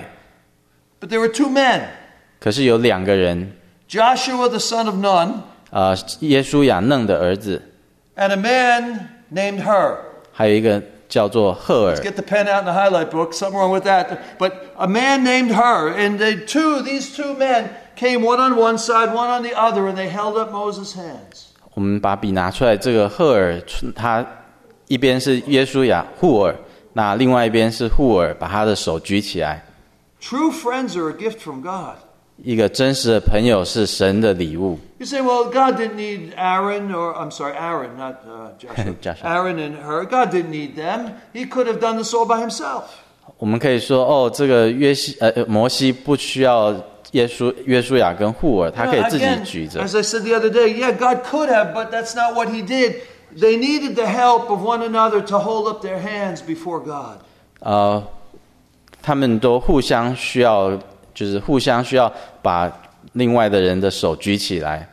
But there were 2 men, 可是有2个人， Joshua the son of Nun, 耶稣亚嫩的儿子， and a man named Hur. 还有一个叫做赫尔。 Get the pen out in the highlight book, something wrong with that. But a man named Hur, and these two men came one on one side, one on the other, and they held up Moses' hands. 我们把笔拿出来，这个赫尔他一边是耶稣亚户尔，那另外一边是户尔，把他的手举起来。 True friends are a gift from God. 一个真实的朋友是神的礼物。 You say, well, God didn't need Aaron, Aaron, not Joshua. Joshua. Aaron and Hur. God didn't need them. He could have done this all by himself. 我们可以说，哦，这个摩西不需要约书亚跟户尔，他可以自己 Again, 举着。 as I said the other day, yeah, God could have, but that's not what he did. They needed the help of one another to hold up their hands before God. 他们都互相需要，就是互相需要把另外的人的手举起来。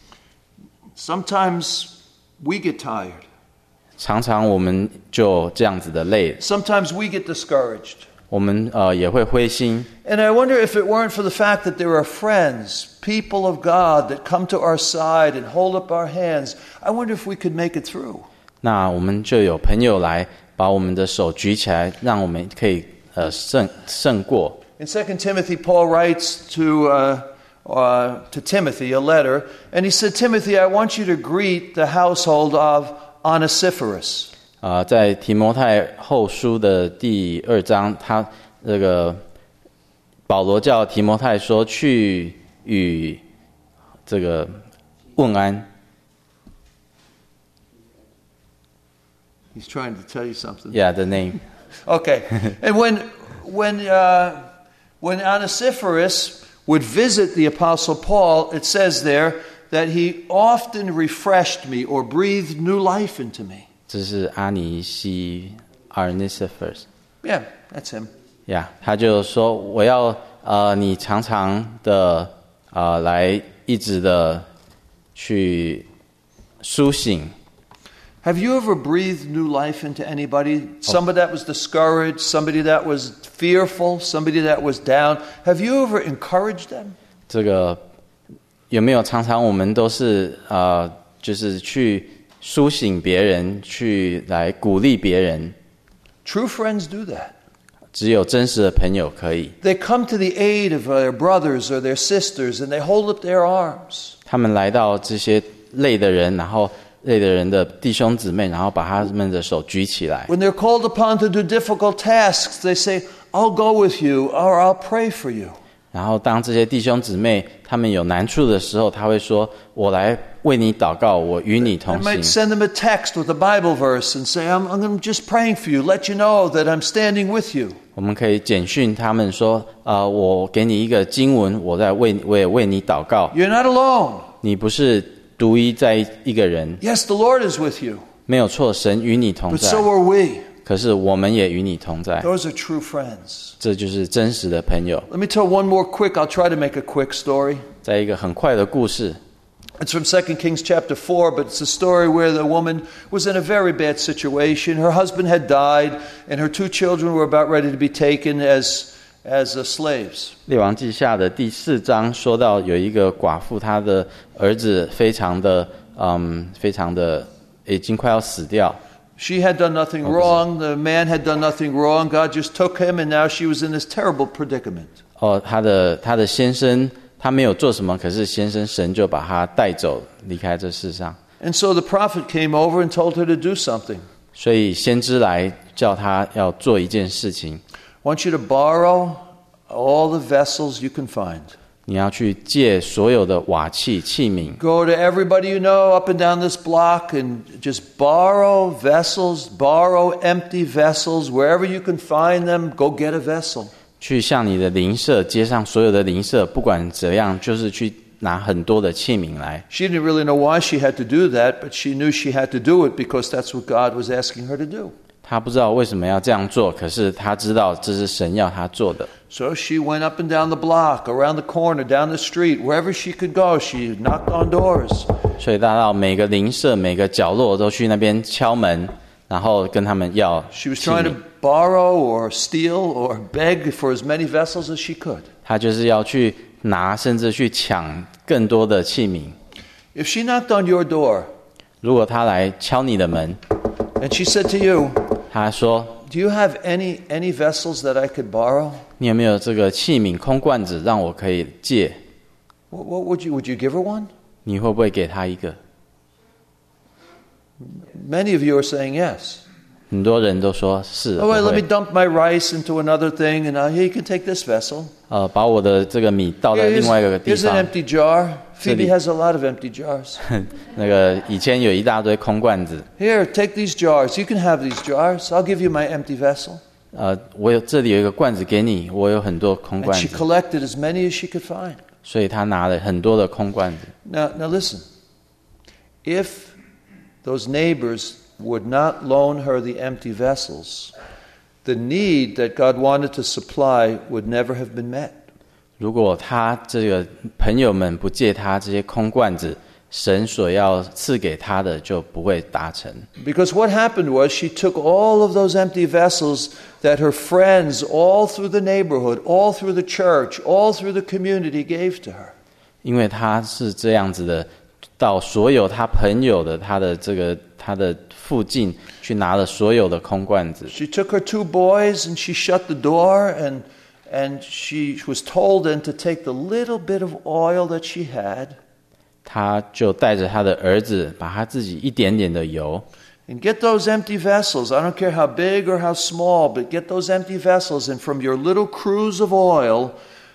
Sometimes we get tired. 常常我们就这样子的累， Sometimes we get discouraged. 我们也会灰心。 And I wonder if it weren't for the fact that there are friends, people of God that come to our side and hold up our hands, I wonder if we could make it through. 那我们就有朋友来把我们的手举起来，让我们可以胜过。 In 2 Timothy, Paul writes to Timothy a letter, and he said, Timothy, I want you to greet the household of Onesiphorus. 在提摩太后书的第2章，他这个保罗叫提摩太说去与这个问安。 He's trying to tell you something. Yeah, the name. Okay. And when Onesiphorus would visit the Apostle Paul, it says there that he often refreshed me or breathed new life into me. 这是阿尼西 Arnicephorus。 Yeah, that's him. Yeah, 他就说我要你常常的来一直的去苏醒。 Have you ever breathed new life into anybody? Somebody that was discouraged, somebody that was fearful, somebody that was down. Have you ever encouraged them? 这个有没有常常我们都是就是去苏醒别人，去来鼓励别人？ True friends do that. 只有真实的朋友可以。 They come to the aid of their brothers or their sisters, and they hold up their arms. 他们来到这些累的人，然后累的人的弟兄姊妹，然后把他们的手举起来。 When they're called upon to do difficult tasks, they say, I'll go with you, or I'll pray for you. 然后当这些弟兄姊妹他们有难处的时候，他会说：“我来为你祷告，我与你 I 同 might 行。 send them a text with a Bible verse and say, I'm just praying for you, let you know that I'm standing with you. 我们可以简讯他们说，我给你一个经文，我也为你祷告。 You're not alone. 你不是独一在一个人， Yes, the Lord is with you, 没有错，神与你同 but 在 so。are we. 可是我们也与你同在， Those are true friends. 这就是真实的朋友。 Let me tell one more quick, I'll try to make a quick story. 在一个很快的故事， It's from 2 Kings chapter 4, but it's a story where the woman was in a very bad situation. Her husband had died, and her 2 children were about ready to be taken as slaves. 列王记下的第4章说到有一个寡妇，她的儿子非常的已经快要死掉。 She had done nothing wrong. The man had done nothing wrong. God just took him, and now she was in this terrible predicament. 她的先生他没有做什么，可是先生神就把他带走，离开这世上。 And so the prophet came over and told her to do something. 所以先知来叫他要做一件事情， I want you to borrow all the vessels you can find. 你要去借所有的瓦器器皿， Go to everybody you know up and down this block and just borrow vessels, borrow empty vessels. Wherever you can find them, go get a vessel. 去向你的邻舍街上所有的邻舍，不管怎样，就是去拿很多的器皿来。 She didn't really know why she had to do that, but she knew she had to do it because that's what God was asking her to do. 他不知道为什么要这样做，可是他知道这是神要他做的。 So she went up and down the block, around the corner, down the street, wherever she could go. She knocked on doors. 所以他到每个邻舍、每个角落都去那边敲门，然后跟他们要 She was 器 trying 皿 to。borrow or steal or beg for as many vessels as she could. 他就是要去拿，甚至去抢更多的器皿。 If she knocked on your door 如果他来敲你的门， and she said to you, 他说 do you have any vessels that I could borrow? 你有没有这个器皿空罐子让我可以借？ What would you give her one? 你会不会给他一个？ Many of you are saying yes. 很多人都说是。 Oh, wait, 我 let 会 me dump my rice into another thing, and here you can take this vessel. 把我的这个米倒在 Here's, 另外一个地 here's an 方。 empty jar. Phoebe City. has a lot of empty jars. 那个以前有一大堆空罐子， Here, take these jars. You can have these jars. I'll give you my empty vessel. 这里有一个罐子给你，我有很多空 And 罐 she 子， collected as many as she could find. 所以他拿了很多的空罐子。 Now listen. If those neighbors would not loan her the empty vessels, the need that God wanted to supply would never have been met. 如果他这个朋友们不借他这些空罐子，神所要赐给他的就不会达成。 Because what happened was she took all of those empty vessels that her friends all through the neighborhood, all through the church, all through the community gave to her. 因为他是这样子的，到所有他朋友的他的附近去拿了所有的空罐子。 She took her 2 boys and she shut the door and she was told then to take the little bit of oil that she had 他就带着他的儿子，把他自己一点点的油， and get those empty vessels. I don't care how big or how small, but get those empty vessels and from your little cruse of oil,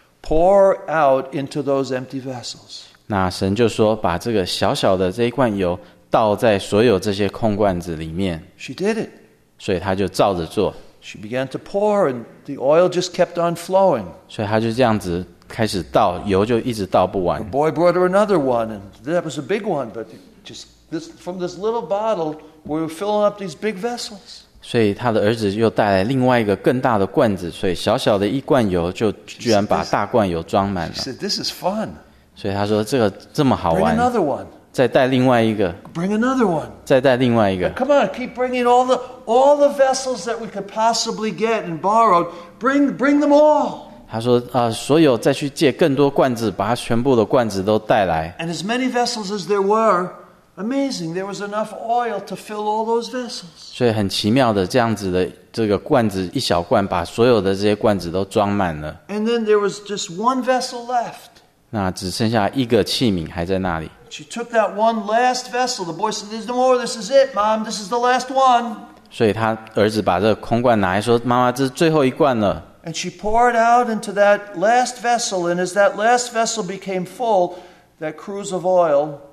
pour out into those empty vessels. 那神就说，把这个小小的这一罐油倒在所有这些空罐子里面， She did it. 所以他就照着做， She began to pour and the oil just kept on flowing. 所以他就这样子开始倒，油就一直倒不完 The。boy brought her another one, and that was a big one, but just from this little bottle, we were filling up these big vessels. 所以他的儿子又带来另外一个更大的罐子，所以小小的一罐油就居然把大罐油装满了 She。said, "This is fun. 所以他说这个这么好 Bring 玩， another one. 再带另外一个， Bring another one. 再带另外一个， Come on, keep bringing all the vessels that we could possibly get and borrowed. Bring them all. 他说所有再去借更多罐子，把他全部的罐子都带来。 And as many vessels as there were, amazing, there was enough oil to fill all those vessels. 所以很奇妙的这样子的这个罐子一小罐，把所有的这些罐子都装满了。 And then there was just one vessel left. 那只剩下一个器皿还在那里。 She took that one last vessel. The boy said, "There's no more. This is it, Mom. This is the last one." 所以他儿子把这个空罐拿来说：“妈妈，这是最后一罐了。” And she poured out into that last vessel, and as that last vessel became full, that cruse of oil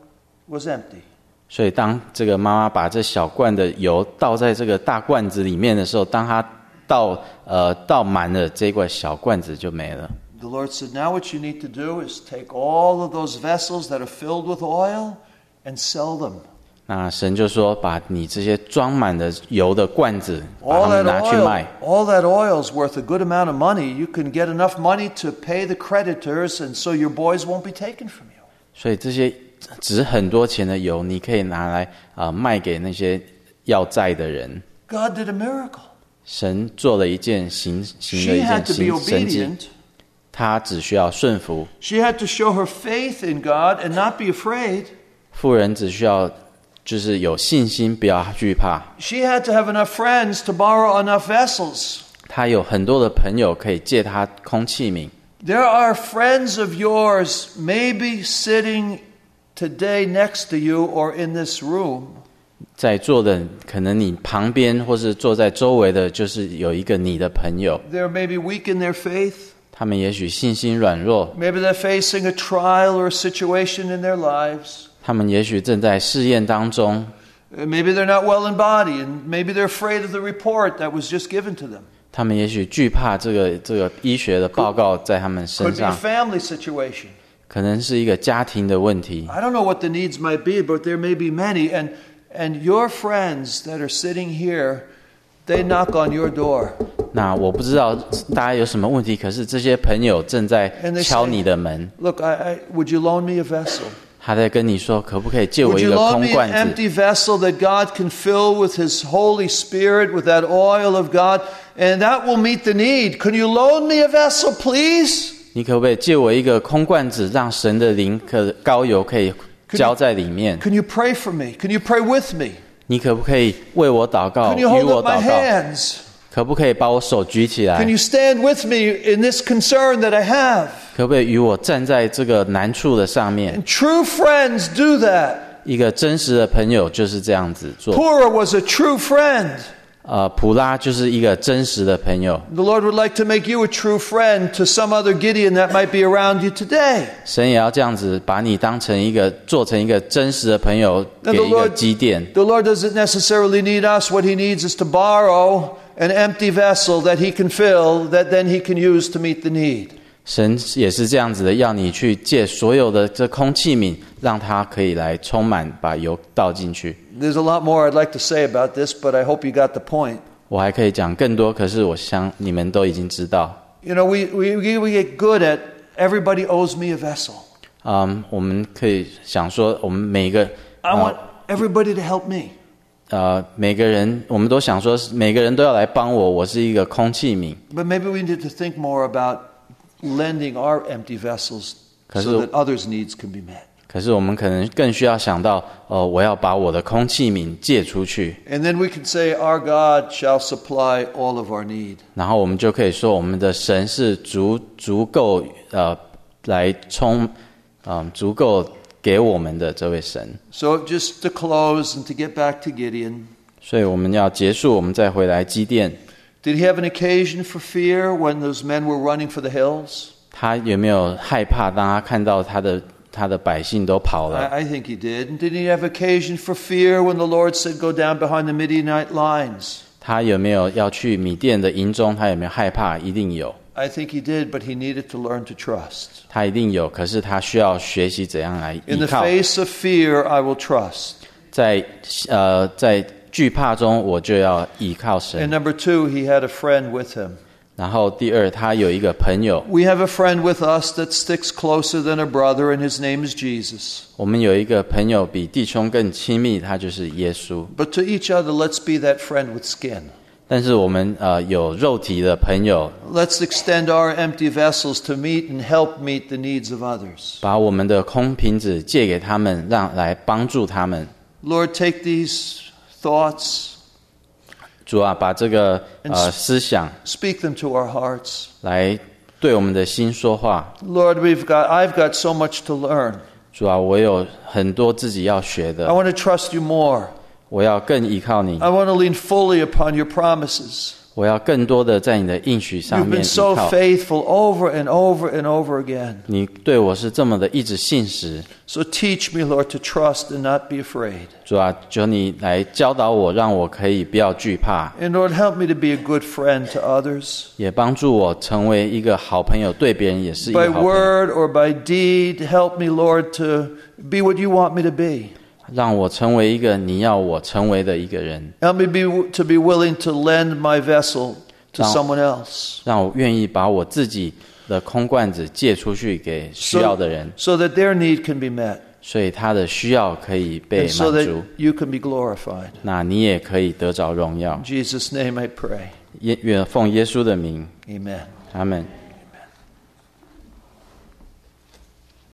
was empty. 所以当这个妈妈把这小罐的油倒在这个大罐子里面的时候，当她倒满了，这罐小罐子就没了。 The Lord said, now what you need to do is take all of those vessels that are filled with oil and sell them. 那神就说，把你这些装满了油的罐子，把它们拿去卖。 All that oil is worth a good amount of money. You can get enough money to pay the creditors, and so your boys won't be taken from you. 所以这些值很多钱的油，你可以拿来卖给那些要债的人。 God did a miracle. 神做了一件行了一 She 件 had to be 神迹， obedient. 他只需要顺服。 She had to show her faith in God and not be afraid. 妇人只需要就是有信心，不要惧怕。 She had to have enough friends to borrow enough vessels. 她有很多的朋友可以借她空器皿。 There are friends of yours maybe sitting today next to you or in this room. 在座的可能你旁边或是坐在周围的，就是有一个你的朋友。 They're maybe weak in their faith. 他们也许信心软弱， Maybe they're facing a trial or a situation in their lives. 他们也许正在试验当中， Maybe they're not well in body, and maybe they're afraid of the report that was just given to them. 他们也许惧怕这个医学的报告在他们身 Could be a 上， family situation. 可能是一个家庭的问题。 I don't know what the needs might be, but there may be many. And your friends that are sitting here, they knock on your door. 那我不知道大家有什么问题，可是这些朋友正在 And they 敲 say, 你的门， look, would you loan me a vessel? 他在跟你说，可不可以借我 Would 一 you 个 loan 空 me 罐 an 子？ empty vessel that God can fill with His Holy Spirit, with that oil of God, and that will meet the need? Can you loan me a vessel, please? 你可不可以借我一个空罐子，让神的灵膏油可以浇在里面？ Can you pray for me? Can you pray with me? 你可不可以为我祷告， Can 与 you hold 我 up my 祷告？ hands? 可不可以把我手举起来 Can？you stand with me in this concern that I have? 可不可以与我站在这个难处的上面？ And true friends do that. 一个真实的朋友就是这样子做。 Purah was a true friend. 普拉就是一个真实的朋友。 The Lord would like to make you a true friend to some other Gideon that might be around you today. 神也要这样子把你做成一个真实的朋友， Now 给一个基甸。 the Lord doesn't necessarily need us. What He needs is to borrow an empty vessel that He can fill, that then He can use to meet the need. 神也是这样子的，要你去借所有的这空器皿，让它可以来充满，把油倒进去。 There's a lot more I'd like to say about this, but I hope you got the point. 我还可以讲更多，可是我想你们都已经知道。 You know, we get good at everybody owes me a vessel. 我们可以想说，我们每个 I want everybody to help me. 每个人，我们都想说，每个人都要来帮我，我是一个空器皿。 But maybe we need to think more about lending our empty vessels so 可是- that others' needs can be met. 可是我们可能更需要想到，我要把我的空器皿借出去， And then we can say, our God shall supply all of our need. 然后我们就可以说，我们的神是足够来足够给我们的这位神。 So just to close and to get back to Gideon, 所以我们要结束，我们再回来基甸。 did he have an occasion for fear when those men were running for the hills? 他有没有害怕？当他看到他的百姓都跑了， I think he did. And did he have occasion for fear when the Lord said, go down behind the Midianite lines? 他有没有要去米甸的营中？他有没有害怕？一定有， I think he did, but he needed to learn to trust. 他一定有。可是他需要学习怎样来 In 依 the 靠。 face of fear, I will trust. 在惧怕中，我就要依靠 And 神。 number two, he had a friend with him. 然后第二，他有一个朋友， We have a friend with us that sticks closer than a brother, and his name is Jesus. 我们有一个朋友比弟兄更亲密，他就是耶稣。 But to each other, let's be that friend with skin. 但是我们有肉体的朋友， Let's extend our empty vessels to meet and help meet the needs of others. 把我们的空瓶子借给他们，来帮助他们。 Lord, take these thoughts, 主啊，把这个思想 speak them to our hearts. 来对我们的心说话。 Lord, I've got so much to learn. 主啊，我有很多自己要学 I 的， want to trust you more. 我要更依靠你， I want to lean fully upon your promises. 我要更多的在你的应许上 You've 面 been 依 so 靠。 faithful over and over and over again. 你对我是这么的一直信实， So teach me, Lord, to trust and not be afraid. 主啊，求你来教导我，让我可以不要惧怕， And Lord, help me to be a good friend to others. 也帮助我成为一个好朋友，对别人也是一 By 个好朋友。 word or by deed, help me, Lord, to be what you want me to be. 让我成为一个你要我成为的一个人， Help me to be willing to lend my vessel to someone else 让我愿意把我自己的空罐子借出去给需要的人， so that their need can be met 所以他的需要可以被 and so 满 that 足， you can be glorified. 那你也可以得着荣耀 In。Jesus' name I pray. 愿奉耶稣的名， Amen. 阿们。